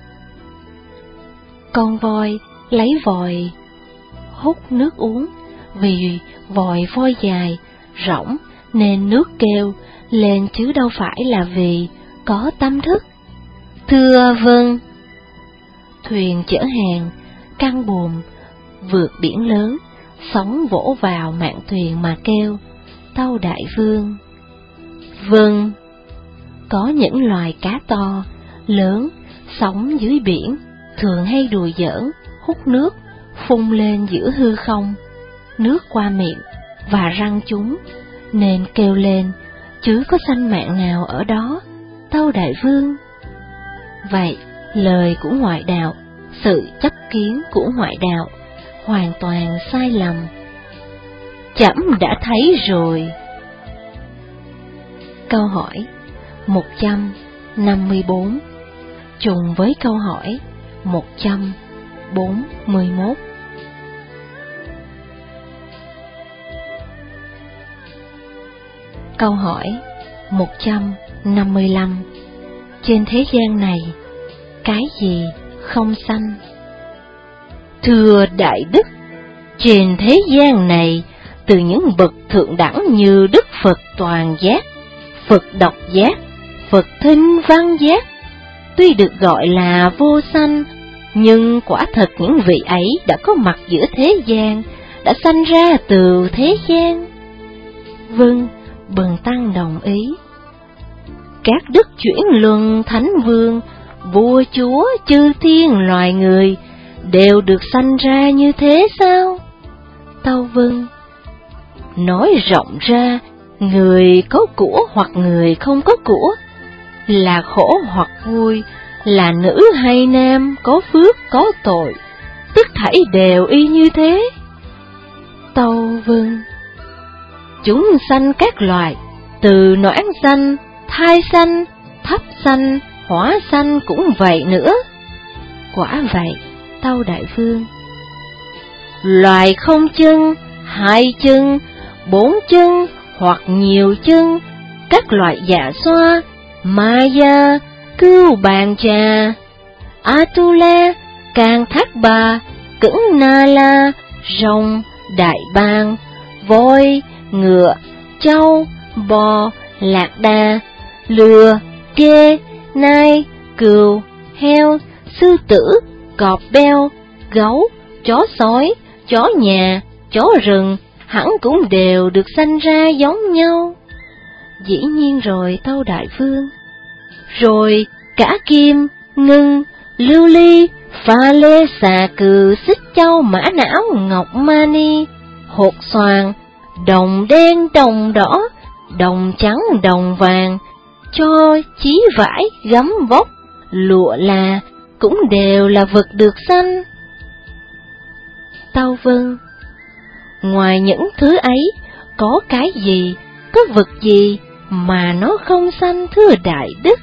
Con voi lấy vòi hút nước uống, vì vòi voi dài, rỗng nên nước kêu lên chứ đâu phải là vì có tâm thức. Thưa vâng. Thuyền chở hàng, căng buồm, vượt biển lớn, sóng vỗ vào mạn thuyền mà kêu. Tâu đại vương. Vâng. Có những loài cá to, lớn, sống dưới biển, thường hay đùa giỡn, hút nước, phun lên giữa hư không, nước qua miệng và răng chúng, nên kêu lên, chứ có sanh mạng nào ở đó. Tâu đại vương. Vậy, lời của ngoại đạo, sự chấp kiến của ngoại đạo, hoàn toàn sai lầm. Trẫm đã thấy rồi. Câu hỏi một trăm năm mươi bốn trùng với câu hỏi một trăm bốn mươi mốt. Câu hỏi một trăm năm mươi lăm. Trên thế gian này, cái gì không sanh? Thưa Đại Đức, trên thế gian này, từ những bậc thượng đẳng như Đức Phật Toàn Giác, Phật Độc Giác, Phật Thinh Văn Giác, tuy được gọi là vô sanh, nhưng quả thật những vị ấy đã có mặt giữa thế gian, đã sanh ra từ thế gian. Vâng, Bần Tăng đồng ý. Các đức chuyển luân thánh vương, vua chúa, chư thiên loài người đều được sanh ra như thế sao? Tâu vâng. Nói rộng ra, người có của hoặc người không có của, là khổ hoặc vui, là nữ hay nam, có phước có tội, tất thảy đều y như thế. Tâu vâng. Chúng sanh các loài, từ noãn sanh, thai sanh, thấp sanh, hỏa sanh cũng vậy nữa. Quả vậy, tâu Đại Vương. Loài không chân, hai chân, bốn chân hoặc nhiều chân, các loại dạ xoa, Maya, Cưu Bàn Trà, Atula, Can Thác Bà, Cửng Na La, rồng, đại bàng, voi, ngựa, trâu, bò, lạc đà, lừa, kê, nai, cừu, heo, sư tử, cọp beo, gấu, chó sói, chó nhà, chó rừng, hẳn cũng đều được sanh ra giống nhau. Dĩ nhiên rồi, tâu Đại Vương. Rồi cả kim, ngân, lưu ly, pha lê, xà cừ, xích châu, mã não, ngọc mani, hột xoàn, đồng đen, đồng đỏ, đồng trắng, đồng vàng, cho chí vải, gấm vóc, lụa là, cũng đều là vật được sanh. Tâu vâng. Ngoài những thứ ấy, có cái gì, có vật gì mà nó không sanh thưa Đại Đức?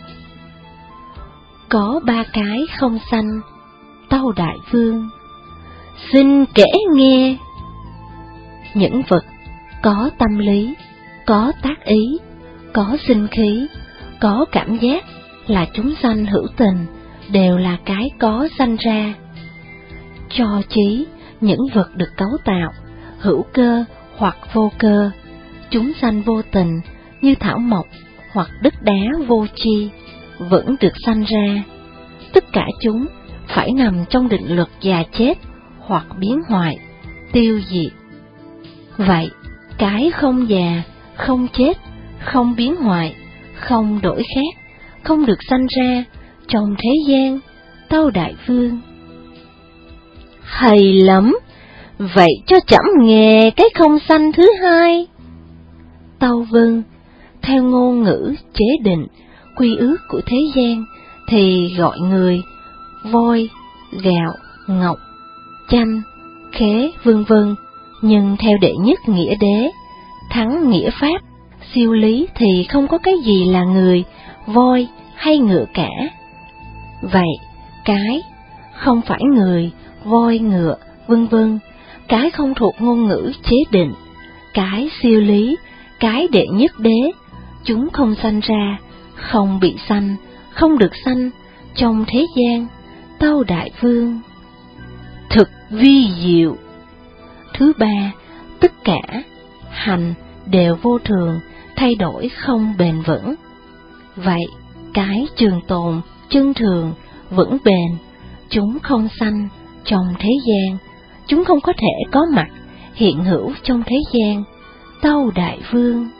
Có ba cái không sanh, tâu Đại Vương. Xin kể nghe. Những vật có tâm lý, có tác ý, có sinh khí, có cảm giác là chúng sanh hữu tình, đều là cái có sanh ra. Cho chí những vật được cấu tạo, hữu cơ hoặc vô cơ, chúng sanh vô tình như thảo mộc hoặc đất đá vô tri, vẫn được sanh ra. Tất cả chúng phải nằm trong định luật già chết hoặc biến hoại, tiêu diệt. Vậy, cái không già, không chết, không biến hoại, không đổi khác, không được sanh ra trong thế gian, tâu Đại Vương. Hay lắm, vậy cho trẫm nghe cái không sanh thứ hai. Tâu vâng. Theo ngôn ngữ chế định, quy ước của thế gian, thì gọi người, voi, gạo, ngọc, chanh, khế, vân vân. Nhưng theo đệ nhất nghĩa đế, thắng nghĩa pháp, siêu lý thì không có cái gì là người, voi hay ngựa cả. Vậy, cái không phải người, voi, ngựa, vân vân, cái không thuộc ngôn ngữ chế định, cái siêu lý, cái đệ nhất đế, chúng không sanh ra, không bị sanh, không được sanh trong thế gian, tâu Đại Vương. Thực vi diệu. Thứ ba, tất cả hành đều vô thường, thay đổi không bền vững. Vậy, cái trường tồn, chân thường, vững bền, chúng không sanh trong thế gian, chúng không có thể có mặt, hiện hữu trong thế gian, tâu Đại Vương.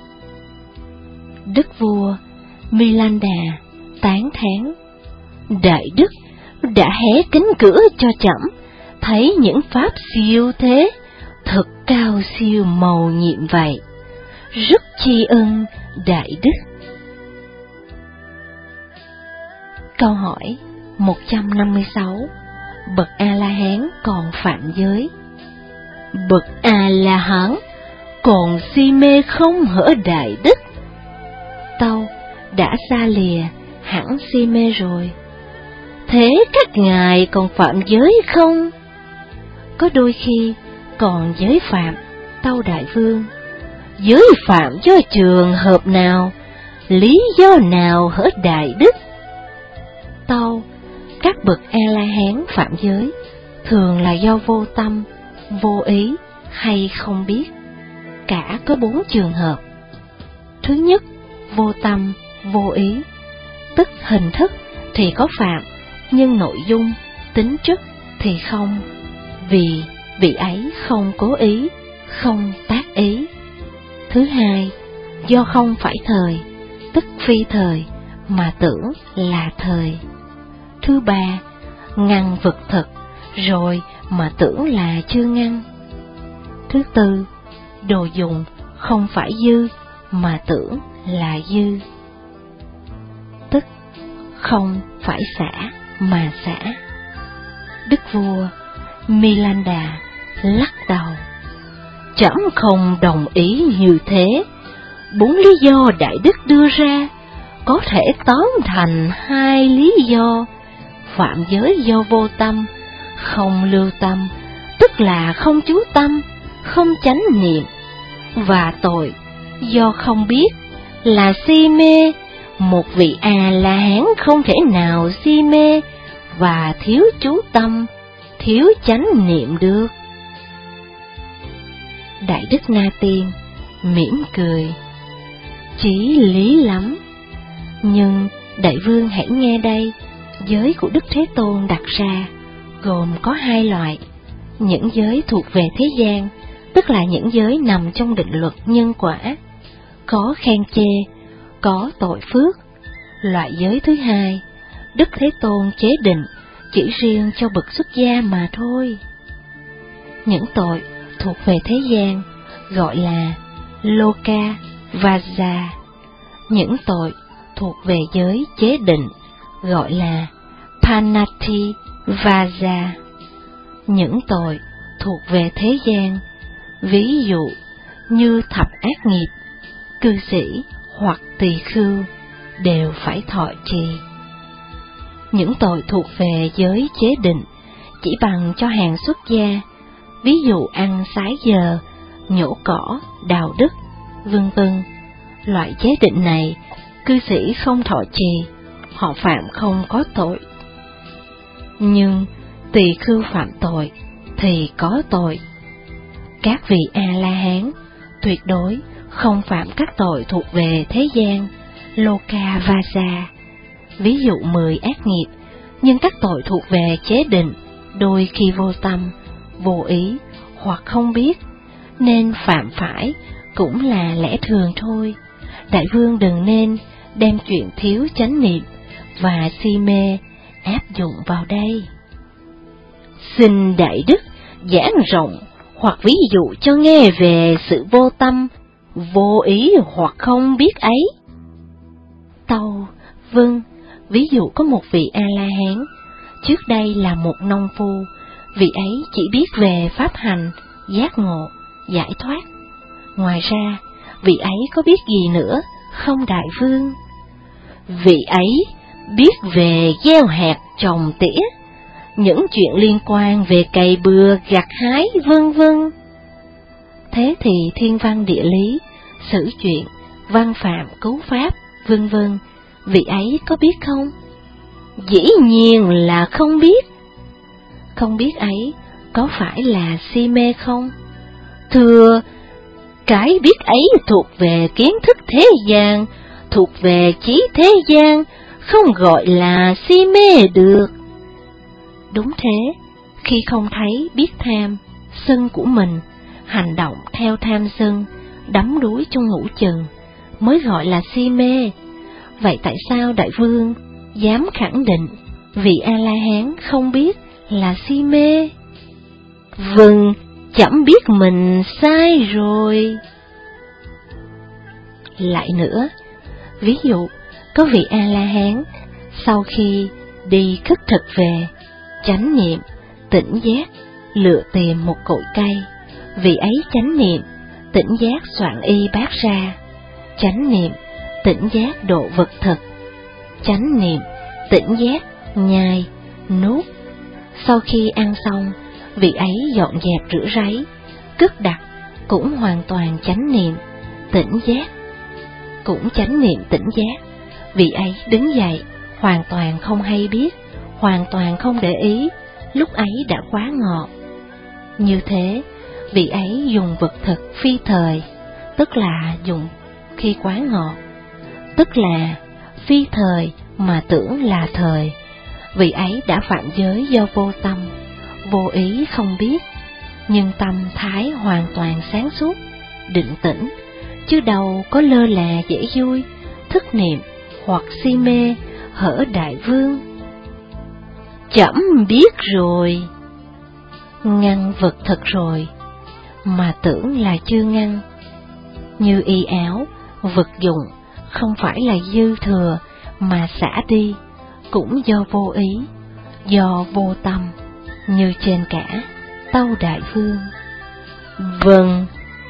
Đức vua Milanda tán thán. Đại Đức đã hé cánh cửa cho trẫm, thấy những pháp siêu thế, thật cao siêu mầu nhiệm vậy. Rất tri ân Đại Đức. Câu hỏi một trăm năm mươi sáu. Bậc A-la-hán còn phạm giới. Bậc A-la-hán còn si mê không hở đại đức. Tâu, đã xa lìa hẳn si mê rồi. Thế các ngài còn phạm giới không? Có đôi khi còn giới phạm. Tâu đại vương, giới phạm do trường hợp nào, lý do nào hở đại đức? Tâu, các bậc A-la-hán phạm giới thường là do vô tâm, vô ý hay không biết. Cả có bốn trường hợp. Thứ nhất, vô tâm, vô ý, tức hình thức thì có phạm, nhưng nội dung, tính chất thì không, vì vị ấy không cố ý, không tác ý. Thứ hai, do không phải thời, tức phi thời, mà tưởng là thời. Thứ ba, ngăn vật thực, rồi mà tưởng là chưa ngăn. Thứ tư, đồ dùng không phải dư, mà tưởng là dư. Tức không phải xả, mà xả. Đức vua Milanda lắc đầu. Trẫm không đồng ý như thế. Bốn lý do đại đức đưa ra có thể tóm thành hai lý do. Phạm giới do vô tâm, không lưu tâm, tức là không chú tâm, không chánh niệm. Và tội do không biết là si mê. Một vị A-la-hán không thể nào si mê và thiếu chú tâm, thiếu chánh niệm được. Đại đức Na Tiên mỉm cười. Chí lý lắm. Nhưng đại vương hãy nghe đây, giới của Đức Thế Tôn đặt ra gồm có hai loại. Những giới thuộc về thế gian, tức là những giới nằm trong định luật nhân quả, có khen chê, có tội phước. Loại giới thứ hai, Đức Thế Tôn chế định chỉ riêng cho bậc xuất gia mà thôi. Những tội thuộc về thế gian gọi là Loka Vaja. Những tội thuộc về giới chế định gọi là Panati Vaja. Những tội thuộc về thế gian, ví dụ như thập ác nghiệp, cư sĩ hoặc tỳ khưu, đều phải thọ trì. Những tội thuộc về giới chế định chỉ bằng cho hàng xuất gia, ví dụ ăn sái giờ, nhổ cỏ, đào đất, vân vân. Loại chế định này, cư sĩ không thọ trì, họ phạm không có tội. Nhưng tỳ khưu phạm tội thì có tội. Các vị A-la-hán tuyệt đối không phạm các tội thuộc về thế gian, Loka Vaja, ví dụ mười ác nghiệp. Nhưng các tội thuộc về chế định đôi khi vô tâm, vô ý hoặc không biết, nên phạm phải cũng là lẽ thường thôi. Đại vương đừng nên đem chuyện thiếu chánh niệm và si mê áp dụng vào đây. Xin đại đức giảng rộng hoặc ví dụ cho nghe về sự vô tâm, vô ý hoặc không biết ấy. Tâu, vâng, ví dụ có một vị A-la-hán, trước đây là một nông phu, vị ấy chỉ biết về pháp hành, giác ngộ, giải thoát. Ngoài ra, vị ấy có biết gì nữa, không đại vương? Vị ấy biết về gieo hạt, trồng tỉa, những chuyện liên quan về cày bừa, gặt hái, vân vân. Thế thì thiên văn địa lý, sử chuyện, văn phạm, cấu pháp, vân vân, vị ấy có biết không? Dĩ nhiên là không biết. Không biết ấy có phải là si mê không? Thưa, cái biết ấy thuộc về kiến thức thế gian, thuộc về trí thế gian, không gọi là si mê được. Đúng thế, khi không thấy biết tham, sân của mình, hành động theo tham sân, đắm đuối trong ngũ chừng, mới gọi là si mê. Vậy tại sao đại vương dám khẳng định vị A-la-hán không biết là si mê? Vâng, chậm biết mình sai rồi. Lại nữa, ví dụ có vị A-la-hán sau khi đi khất thực về, chánh niệm, tỉnh giác, lựa tìm một cội cây, vị ấy chánh niệm, tỉnh giác soạn y bát ra, chánh niệm, tỉnh giác độ vật thực, chánh niệm, tỉnh giác nhai, nuốt. Sau khi ăn xong, vị ấy dọn dẹp rửa ráy, cất đặt, cũng hoàn toàn chánh niệm, tỉnh giác, cũng chánh niệm tỉnh giác. Vị ấy đứng dậy, hoàn toàn không hay biết, hoàn toàn không để ý, lúc ấy đã quá ngọt. Như thế, vị ấy dùng vật thực phi thời, tức là dùng khi quá ngọt, tức là phi thời mà tưởng là thời. Vị ấy đã phạm giới do vô tâm, vô ý không biết, nhưng tâm thái hoàn toàn sáng suốt, định tĩnh, chứ đâu có lơ là dễ vui, thức niệm hoặc si mê, hở đại vương. Trẫm biết rồi, ngăn vật thật rồi, mà tưởng là chưa ngăn. Như y áo, vật dụng, không phải là dư thừa mà xả đi, cũng do vô ý, do vô tâm, như trên cả, tâu đại vương. Vâng.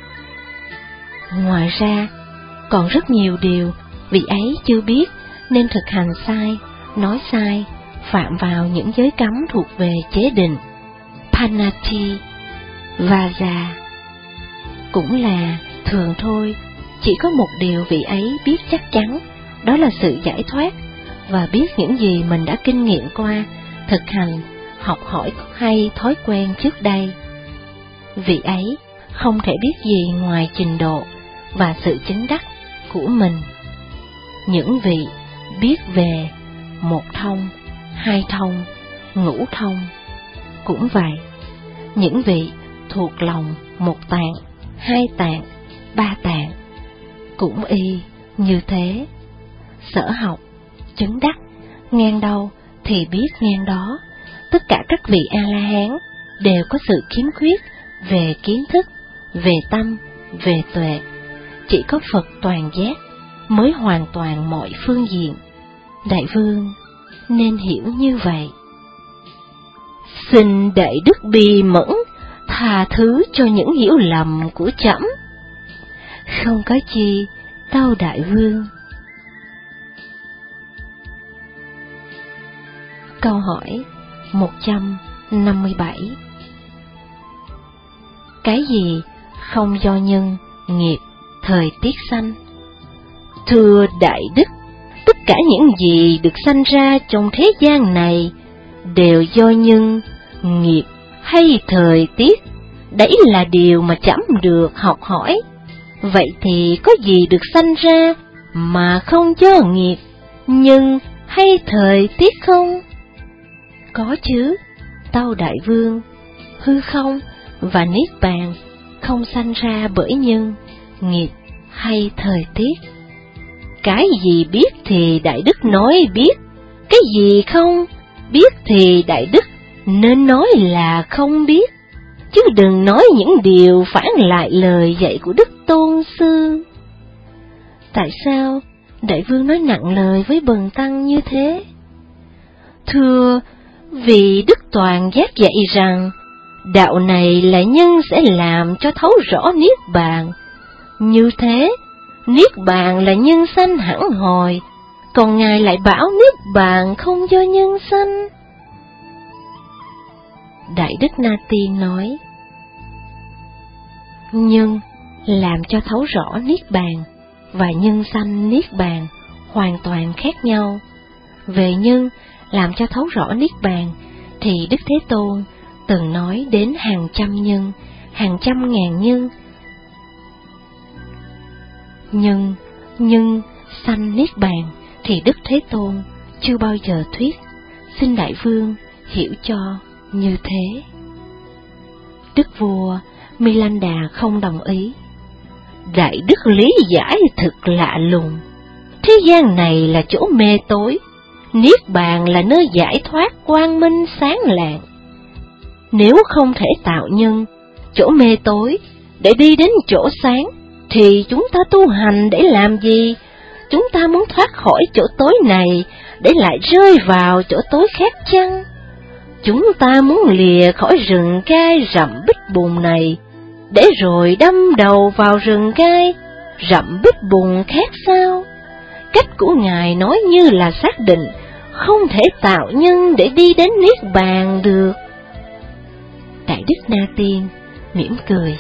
Ngoài ra, còn rất nhiều điều vị ấy chưa biết nên thực hành sai, nói sai, phạm vào những giới cấm thuộc về chế định, Panati, Vaja. Cũng là thường thôi, chỉ có một điều vị ấy biết chắc chắn, đó là sự giải thoát, và biết những gì mình đã kinh nghiệm qua, thực hành, học hỏi hay thói quen trước đây. Vị ấy không thể biết gì ngoài trình độ và sự chứng đắc của mình. Những vị biết về một thông, hai thông, ngũ thông cũng vậy. Những vị thuộc lòng một tạng, hai tạng, ba tạng cũng y như thế. Sở học, chứng đắc, ngang đâu thì biết ngang đó. Tất cả các vị A-la-hán đều có sự khiếm khuyết về kiến thức, về tâm, về tuệ. Chỉ có Phật toàn giác mới hoàn toàn mọi phương diện. Đại vương nên hiểu như vậy. Xin đại đức bi mẫn tha thứ cho những hiểu lầm của trẫm. Không có chi, tâu đại vương. Câu hỏi một trăm năm mươi bảy. Cái gì không do nhân, nghiệp, thời tiết sanh? Thưa đại đức, tất cả những gì được sanh ra trong thế gian này đều do nhân, nghiệp hay thời tiết. Đấy là điều mà trẫm được học hỏi. Vậy thì có gì được sanh ra mà không do nghiệp, nhân hay thời tiết không? Có chứ, tâu đại vương. Hư không và niết bàn không sanh ra bởi nhân, nghiệp hay thời tiết. Cái gì biết thì đại đức nói biết, cái gì không biết thì đại đức nên nói là không biết, chứ đừng nói những điều phản lại lời dạy của Đức Tôn Sư. Tại sao đại vương nói nặng lời với bần tăng như thế? Thưa, vì Đức Toàn Giác dạy rằng đạo này là nhân sẽ làm cho thấu rõ niết bàn. Như thế, niết bàn là nhân sanh hẳn hồi, còn ngài lại bảo niết bàn không do nhân sanh. Đại đức Na Tiên nói, nhân làm cho thấu rõ niết bàn và nhân sanh niết bàn hoàn toàn khác nhau. Về nhân làm cho thấu rõ niết bàn thì Đức Thế Tôn từng nói đến hàng trăm nhân, hàng trăm ngàn nhân. Nhân, nhân sanh niết bàn thì Đức Thế Tôn chưa bao giờ thuyết. Xin đại vương hiểu cho như thế. Đức vua Milanda không đồng ý. Đại đức lý giải thực lạ lùng. Thế gian này là chỗ mê tối, niết bàn là nơi giải thoát quang minh sáng lạng. Nếu không thể tạo nhân, chỗ mê tối, để đi đến chỗ sáng, thì chúng ta tu hành để làm gì? Chúng ta muốn thoát khỏi chỗ tối này, để lại rơi vào chỗ tối khác chăng? chúng ta muốn lìa khỏi rừng gai rậm bích bùn này, để rồi đâm đầu vào rừng gai rậm bích bùn khác sao? Cách của Ngài nói như là xác định không thể tạo nhân để đi đến Niết Bàn được. Đại Đức Na Tiên mỉm cười.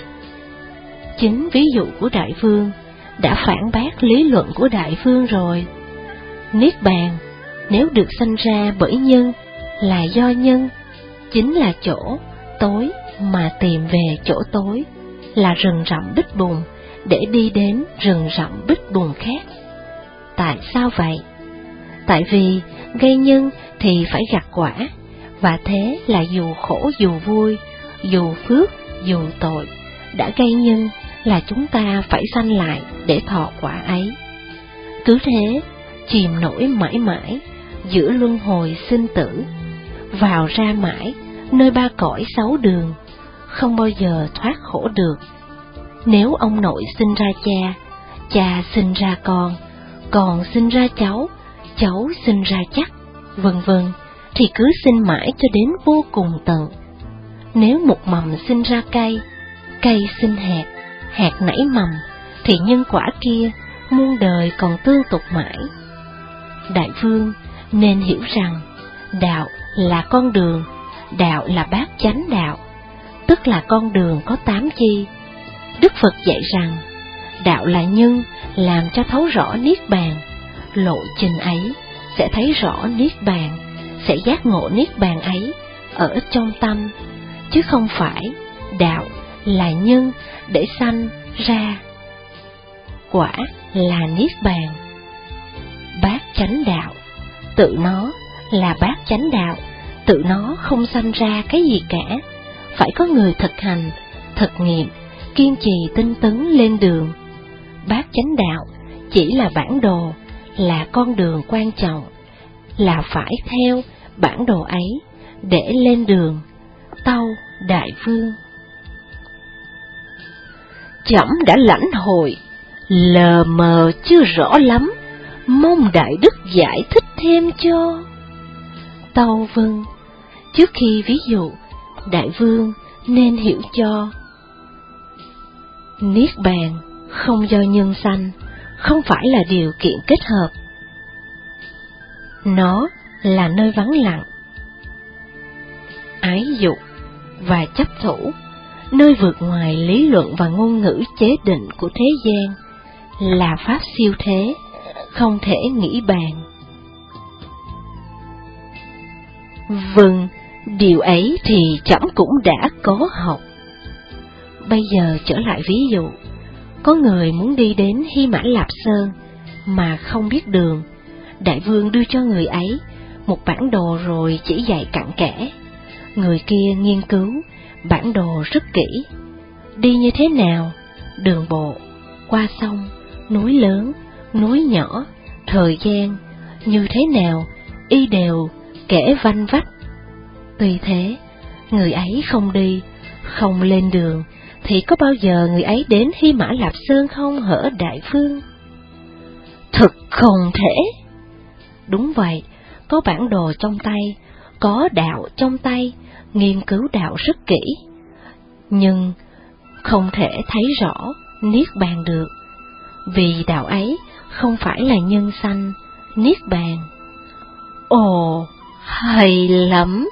Chính ví dụ của Đại Vương đã phản bác lý luận của Đại Vương rồi. Niết Bàn nếu được sanh ra bởi nhân là do nhân, chính là chỗ tối mà tìm về chỗ tối, là rừng rậm bích bùn để đi đến rừng rậm bích bùn khác. Tại sao vậy? Tại vì gây nhân thì phải gặt quả, và thế là dù khổ dù vui, dù phước dù tội, đã gây nhân là chúng ta phải sanh lại để thọ quả ấy. Cứ thế, chìm nổi mãi mãi giữa luân hồi sinh tử, vào ra mãi nơi ba cõi sáu đường, không bao giờ thoát khổ được. Nếu ông nội sinh ra cha, cha sinh ra con, con sinh ra cháu, cháu sinh ra chắc, vân vân, thì cứ sinh mãi cho đến vô cùng tận. Nếu một mầm sinh ra cây, cây sinh hạt, hạt nảy mầm, thì nhân quả kia muôn đời còn tương tục mãi. Đại Vương nên hiểu rằng đạo là con đường, đạo là bát chánh đạo, tức là con đường có tám chi. Đức Phật dạy rằng đạo là nhân làm cho thấu rõ Niết Bàn, lộ trình ấy sẽ thấy rõ Niết Bàn, sẽ giác ngộ Niết Bàn ấy ở trong tâm, chứ không phải đạo là nhân để sanh ra quả là Niết Bàn. Bát chánh đạo tự nó là bát chánh đạo, tự nó không sanh ra cái gì cả, phải có người thực hành, thực nghiệm, kiên trì tinh tấn lên đường. Bát chánh đạo chỉ là bản đồ, là con đường quan trọng, là phải theo bản đồ ấy để lên đường. Tâu Đại Vương: Trẫm đã lãnh hội, lờ mờ chưa rõ lắm, mong Đại Đức giải thích thêm cho. Tâu vâng. Trước khi ví dụ, Đại Vương nên hiểu cho. Niết Bàn không do nhân sanh, không phải là điều kiện kết hợp. Nó là nơi vắng lặng, ái dục và chấp thủ, nơi vượt ngoài lý luận và ngôn ngữ chế định của thế gian, là pháp siêu thế, không thể nghĩ bàn. Vâng, điều ấy thì trẫm cũng đã có học. Bây giờ trở lại ví dụ, có người muốn đi đến Hy Mã Lạp Sơn mà không biết đường. Đại Vương đưa cho người ấy một bản đồ rồi chỉ dạy cặn kẽ. Người kia nghiên cứu bản đồ rất kỹ. Đi như thế nào? Đường bộ, qua sông, núi lớn, núi nhỏ, thời gian, như thế nào, y đều kể vanh vách. Tuy thế, người ấy không đi, không lên đường, thì có bao giờ người ấy đến Hy Mã Lạp Sơn không hở Đại Vương? Thực không thể. Đúng vậy, có bản đồ trong tay, có đạo trong tay, nghiên cứu đạo rất kỹ, nhưng không thể thấy rõ Niết Bàn được, vì đạo ấy không phải là nhân sanh Niết Bàn. Ồ, hay lắm!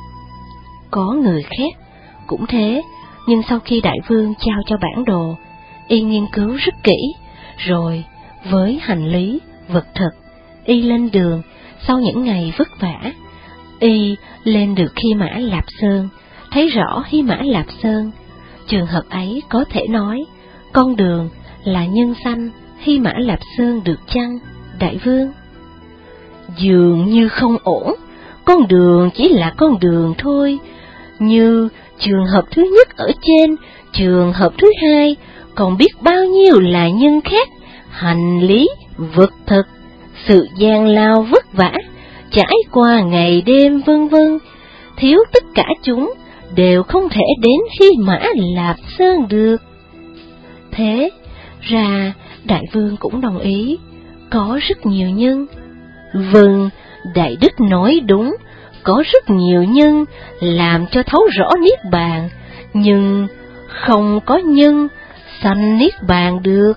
Có người khác cũng thế, nhưng sau khi Đại Vương trao cho bản đồ, y nghiên cứu rất kỹ, rồi với hành lý, vật thực, y lên đường. Sau những ngày vất vả, y lên được Hy Mã Lạp Sơn, thấy rõ Hy Mã Lạp Sơn. Trường hợp ấy có thể nói, con đường là nhân sanh Hy Mã Lạp Sơn được chăng, Đại Vương? Dường như không ổn, con đường chỉ là con đường thôi, như trường hợp thứ nhất ở trên, trường hợp thứ hai, còn biết bao nhiêu là nhân khác, hành lý, vật thực, sự gian lao vất vả, trải qua ngày đêm vân vân, thiếu tất cả chúng đều không thể đến Hy Mã Lạp Sơn được. Thế ra Đại Vương cũng đồng ý, có rất nhiều nhân. Vâng, Đại Đức nói đúng, có rất nhiều nhân làm cho thấu rõ Niết Bàn, nhưng không có nhân sanh Niết Bàn được.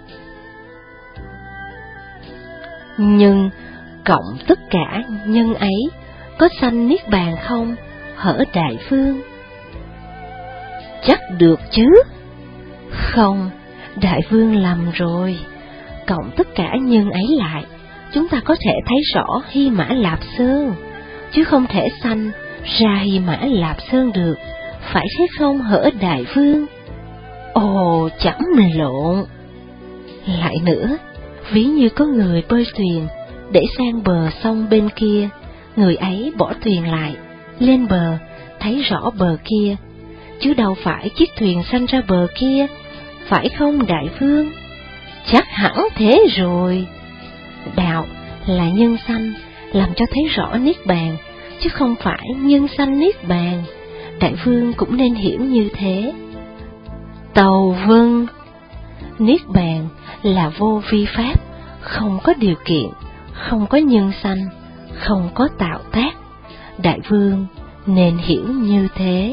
Nhưng cộng tất cả nhân ấy có sanh Niết Bàn không, hở Đại Vương? Chắc được chứ? Không, Đại Vương lầm rồi. Cộng tất cả nhân ấy lại, chúng ta có thể thấy rõ Hy Mã Lạp Sơn, chứ không thể sanh ra Hy Mã Lạp Sơn được, phải thế không hở Đại Vương? Ồ, chẩm lộn. Lại nữa, ví như có người bơi thuyền để sang bờ sông bên kia, người ấy bỏ thuyền lại, lên bờ, thấy rõ bờ kia, chứ đâu phải chiếc thuyền sanh ra bờ kia, phải không Đại Vương? Chắc hẳn thế rồi. Đạo là nhân sanh, làm cho thấy rõ Niết Bàn, chứ không phải nhân sanh Niết Bàn. Đại Vương cũng nên hiểu như thế. Tâu vâng. Niết Bàn là vô vi pháp, không có điều kiện, không có nhân sanh, không có tạo tác. Đại Vương nên hiểu như thế.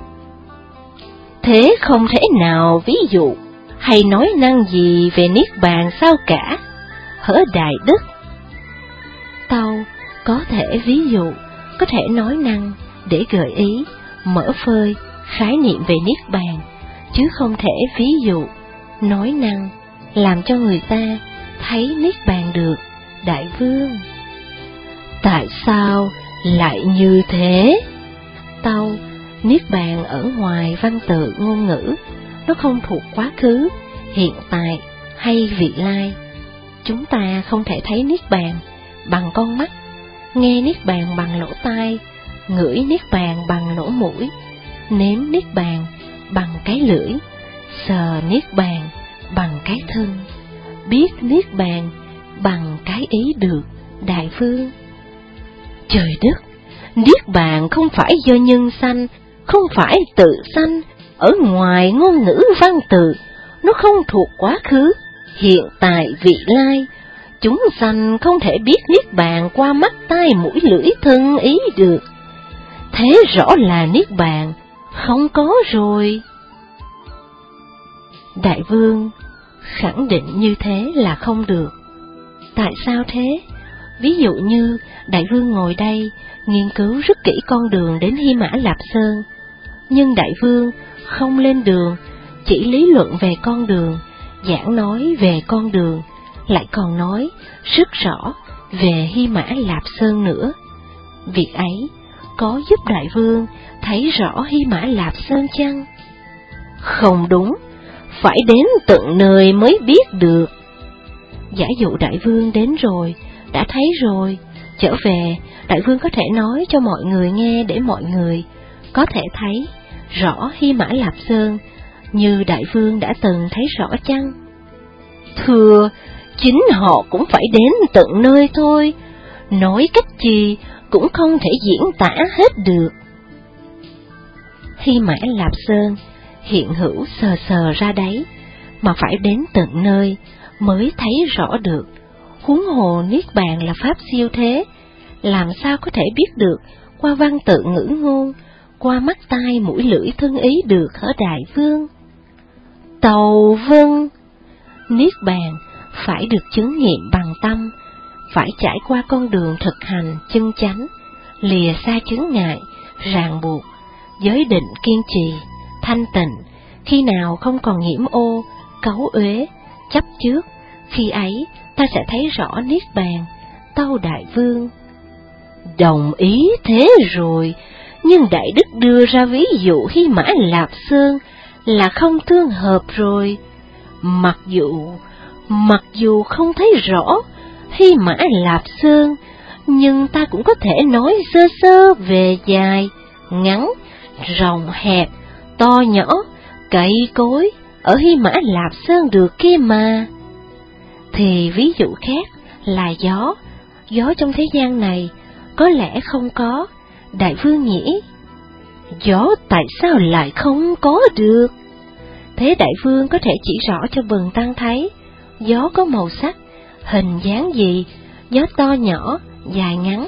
Thế không thể nào ví dụ hay nói năng gì về Niết Bàn sao cả, hở Đại Đức? Tâu có thể ví dụ, có thể nói năng để gợi ý, mở phơi khái niệm về Niết Bàn, chứ không thể ví dụ, nói năng làm cho người ta thấy Niết Bàn được, Đại Vương. Tại sao lại như thế? Tâu, Niết Bàn ở ngoài văn tự ngôn ngữ, nó không thuộc quá khứ, hiện tại hay vị lai. Chúng ta không thể thấy Niết Bàn bằng con mắt, nghe Niết Bàn bằng lỗ tai, ngửi Niết Bàn bằng lỗ mũi, nếm Niết Bàn bằng cái lưỡi, sờ Niết Bàn bằng cái thân, biết Niết Bàn bằng cái ý được, Đại Vương. Trời đất, Niết Bàn không phải do nhân sanh, không phải tự sanh, ở ngoài ngôn ngữ văn tự, nó không thuộc quá khứ, hiện tại vị lai. Chúng sanh không thể biết Niết Bàn qua mắt tai mũi lưỡi thân ý được. Thế rõ là Niết Bàn không có rồi. Đại Vương khẳng định như thế là không được. Tại sao thế? Ví dụ như Đại Vương ngồi đây nghiên cứu rất kỹ con đường đến Hy Mã Lạp Sơn, nhưng Đại Vương không lên đường, chỉ lý luận về con đường, giảng nói về con đường, lại còn nói rất rõ về Hy Mã Lạp Sơn nữa. Việc ấy có giúp Đại Vương thấy rõ Hy Mã Lạp Sơn chăng? Không đúng, phải đến tận nơi mới biết được. Giả dụ Đại Vương đến rồi, đã thấy rồi, trở về, Đại Vương có thể nói cho mọi người nghe để mọi người có thể thấy rõ Hy Mã Lạp Sơn như Đại Vương đã từng thấy rõ chăng? Thưa, chính họ cũng phải đến tận nơi thôi, nói cách gì cũng không thể diễn tả hết được. Hy Mã Lạp Sơn hiện hữu sờ sờ ra đấy, mà phải đến tận nơi mới thấy rõ được. Huống hồ Niết Bàn là pháp siêu thế, làm sao có thể biết được qua văn tự ngữ ngôn, qua mắt tai mũi lưỡi thân ý được hả Đại Vương? Tâu vâng. Niết Bàn phải được chứng nghiệm bằng tâm, phải trải qua con đường thực hành chân chánh, lìa xa chướng ngại, ràng buộc, giới định kiên trì, thanh tịnh, khi nào không còn nhiễm ô, cấu uế, chấp trước, khi ấy ta sẽ thấy rõ Niết Bàn, tâu Đại Vương. Đồng ý thế rồi, nhưng Đại Đức đưa ra ví dụ Hy Mã Lạp Sơn là không tương hợp rồi. Mặc dù, mặc dù không thấy rõ Hy Mã Lạp Sơn, nhưng ta cũng có thể nói sơ sơ về dài, ngắn, rộng hẹp, to nhỏ, cây cối ở Hy Mã Lạp Sơn được kia mà. Thì ví dụ khác là gió, gió trong thế gian này có lẽ không có, Đại Vương nhỉ? Gió tại sao lại không có được? Thế Đại Vương có thể chỉ rõ cho bần tăng thấy, gió có màu sắc, hình dáng gì, gió to nhỏ, dài ngắn,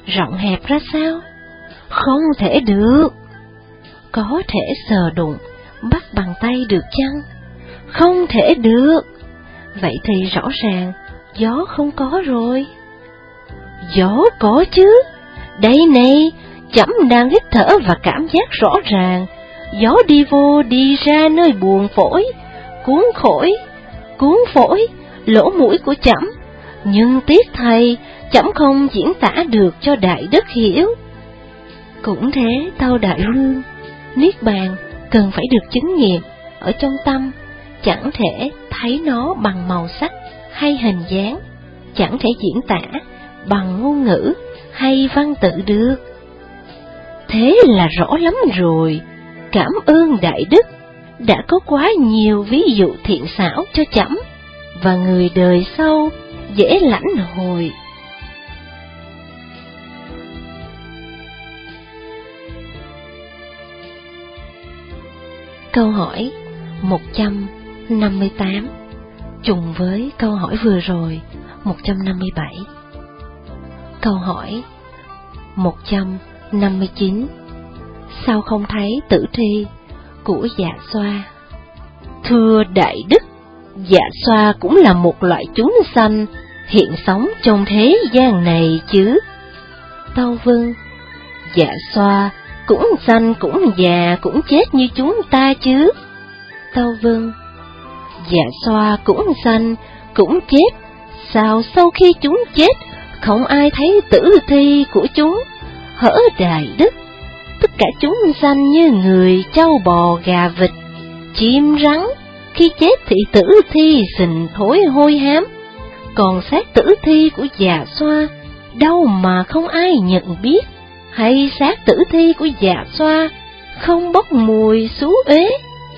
rộng hẹp ra sao? Không thể được. Có thể sờ đụng, bắt bằng tay được chăng? Không thể được. Vậy thì rõ ràng gió không có rồi. Gió có chứ. Đây này, chấm đang hít thở và cảm giác rõ ràng. Gió đi vô đi ra nơi buồng phổi, cuốn phổi, cuốn phổi, lỗ mũi của chấm. Nhưng tiếc thầy, chấm không diễn tả được cho Đại Đức hiểu. Cũng thế, tâu Đại Vương, Niết Bàn cần phải được chứng nghiệm ở trong tâm, chẳng thể thấy nó bằng màu sắc hay hình dáng, chẳng thể diễn tả bằng ngôn ngữ hay văn tự được. Thế là rõ lắm rồi. Cảm ơn Đại Đức đã có quá nhiều ví dụ thiện xảo cho chấm, và người đời sau dễ lãnh hội. Câu hỏi một trăm năm mươi tám trùng với câu hỏi vừa rồi một trăm năm mươi bảy. Câu hỏi một trăm năm mươi chín. Sao không thấy tử thi của Dạ Xoa? Thưa Đại Đức, Dạ Xoa cũng là một loại chúng sanh hiện sống trong thế gian này chứ. Tâu Vân, Dạ Xoa cũng sanh cũng già cũng chết như chúng ta chứ. Tâu Vân, Dạ Xoa cũng sanh cũng chết, sao sau khi chúng chết không ai thấy tử thi của chúng? Hỡi Đại Đức, tất cả chúng sanh như người, trâu bò, gà vịt, chim rắn, khi chết thì tử thi sình thối hôi hám, còn xác tử thi của Dạ Xoa đâu mà không ai nhận biết, hay xác tử thi của Dạ Xoa không bốc mùi xú uế?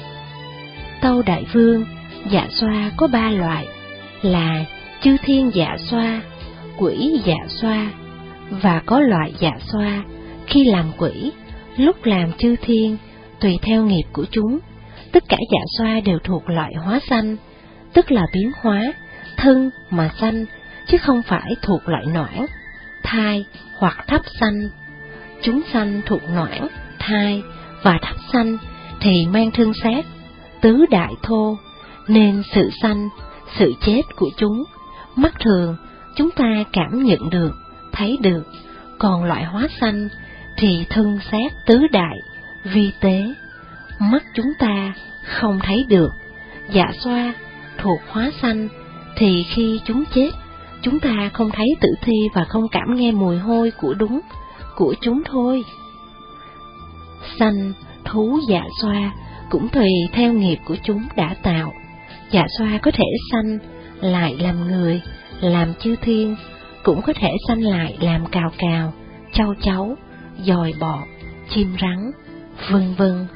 Tâu Đại Vương, Dạ Xoa có ba loại là chư thiên Dạ Xoa, quỷ Dạ Xoa, và có loại Dạ Xoa khi làm quỷ, lúc làm chư thiên, tùy theo nghiệp của chúng. Tất cả Dạ Xoa đều thuộc loại hóa sanh, tức là biến hóa, thân mà sanh, chứ không phải thuộc loại noãn, thai hoặc thấp sanh. Chúng sanh thuộc noãn, thai và thấp sanh thì mang thân xác, tứ đại thô, nên sự sanh, sự chết của chúng, mắt thường chúng ta cảm nhận được, thấy được, còn loại hóa sanh thì thân xác tứ đại, vi tế, mắt chúng ta không thấy được. Dạ Xoa thuộc hóa sanh thì khi chúng chết, chúng ta không thấy tử thi và không cảm nghe mùi hôi của đúng của chúng thôi. Sanh thú Dạ Xoa cũng tùy theo nghiệp của chúng đã tạo. Dạ Xoa có thể sanh lại làm người, làm chư thiên, cũng có thể sanh lại làm cào cào, châu chấu, dòi bọ, chim rắn, vân vân.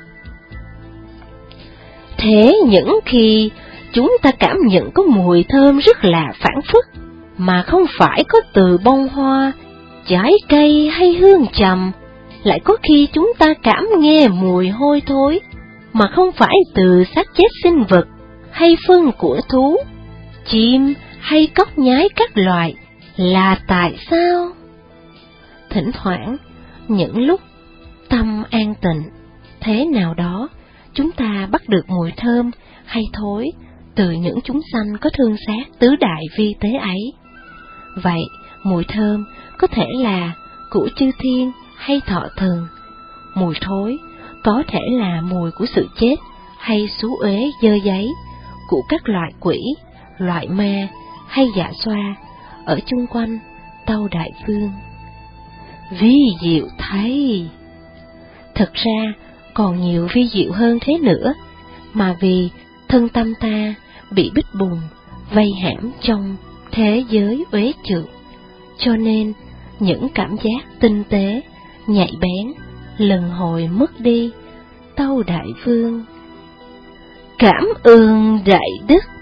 Thế những khi chúng ta cảm nhận có mùi thơm rất là phảng phất, mà không phải có từ bông hoa, trái cây hay hương trầm, lại có khi chúng ta cảm nghe mùi hôi thối, mà không phải từ xác chết sinh vật, hay phân của thú, chim hay cóc nhái các loại, là tại sao? Thỉnh thoảng, những lúc tâm an tịnh, thế nào đó, chúng ta bắt được mùi thơm hay thối từ những chúng sanh có thân xác tứ đại vi tế ấy. Vậy, mùi thơm có thể là của chư thiên hay thọ thần. Mùi thối có thể là mùi của sự chết hay xú uế dơ giấy, của các loại quỷ, loại ma hay Dạ Xoa ở chung quanh Tâu Đại Vương. Vi diệu thay! Thật ra còn nhiều vi diệu hơn thế nữa, mà vì thân tâm ta bị bích bùng, vây hãm trong thế giới uế trượt, cho nên những cảm giác tinh tế, nhạy bén, lần hồi mất đi. Tâu Đại Vương. Cảm ơn Đại Đức.